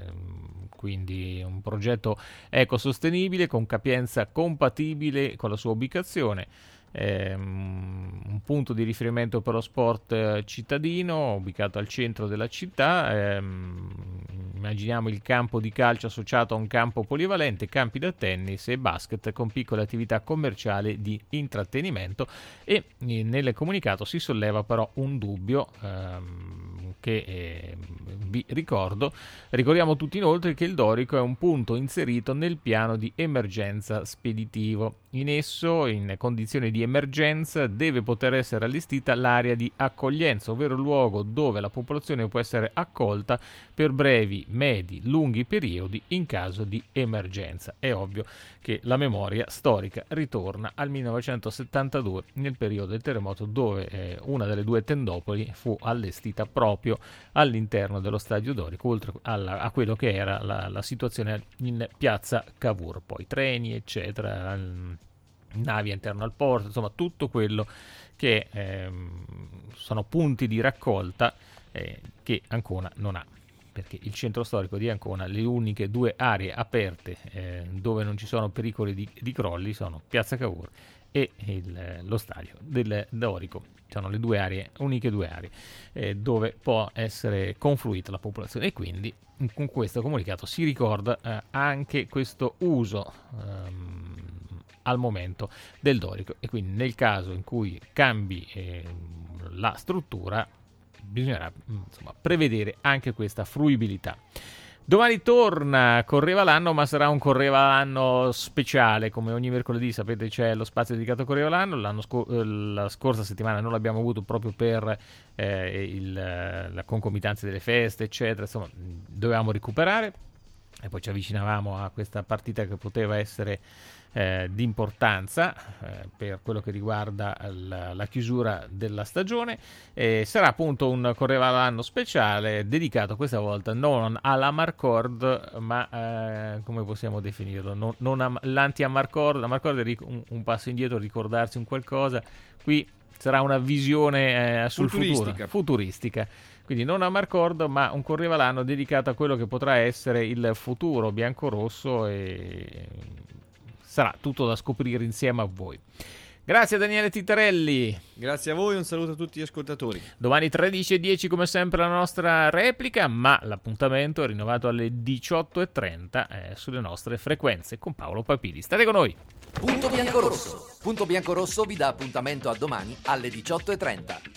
Speaker 2: quindi un progetto ecosostenibile con capienza compatibile con la sua ubicazione, un punto di riferimento per lo sport cittadino ubicato al centro della città. Immaginiamo il campo di calcio associato a un campo polivalente, campi da tennis e basket con piccole attività commerciali di intrattenimento. E nel comunicato si solleva però un dubbio che vi ricordiamo tutti inoltre che il Dorico è un punto inserito nel piano di emergenza speditivo. In esso, in condizioni di emergenza, deve poter essere allestita l'area di accoglienza, ovvero il luogo dove la popolazione può essere accolta per brevi, medi, lunghi periodi in caso di emergenza. È ovvio che la memoria storica ritorna al 1972, nel periodo del terremoto, dove una delle due tendopoli fu allestita proprio all'interno dello stadio Dorico, oltre a quello che era la situazione in piazza Cavour, poi treni eccetera, navi all'interno al porto, insomma tutto quello che sono punti di raccolta che Ancona non ha, perché il centro storico di Ancona, le uniche due aree aperte dove non ci sono pericoli di crolli sono piazza Cavour e lo stadio del Dorico. Sono le uniche due aree dove può essere confluita la popolazione, e quindi con questo comunicato si ricorda anche questo uso al momento del Dorico, e quindi nel caso in cui cambi la struttura bisognerà prevedere anche questa fruibilità. Domani torna Correva l'anno, ma sarà un Correva l'anno speciale, come ogni mercoledì sapete c'è lo spazio dedicato a Correva l'anno. La scorsa settimana non l'abbiamo avuto proprio per la concomitanza delle feste eccetera, insomma dovevamo recuperare e poi ci avvicinavamo a questa partita che poteva essere di importanza per quello che riguarda la chiusura della stagione. Sarà appunto un Correva l'anno speciale dedicato questa volta non alla Marcord, ma come possiamo definirlo, non l'anti-Amarcord. La Marcord è un passo indietro, ricordarsi un qualcosa. Qui sarà una visione sul futuro, futuristica. Quindi non a Marcord, ma un Corrivalano dedicato a quello che potrà essere il futuro biancorosso, e sarà tutto da scoprire insieme a voi. Grazie a Daniele Tittarelli.
Speaker 3: Grazie a voi, un saluto a tutti gli ascoltatori.
Speaker 2: Domani 13:10 come sempre la nostra replica, ma l'appuntamento è rinnovato alle 18:30 sulle nostre frequenze con Paolo Papili. State con noi.
Speaker 1: Punto Biancorosso. Punto Biancorosso vi dà appuntamento a domani alle 18:30.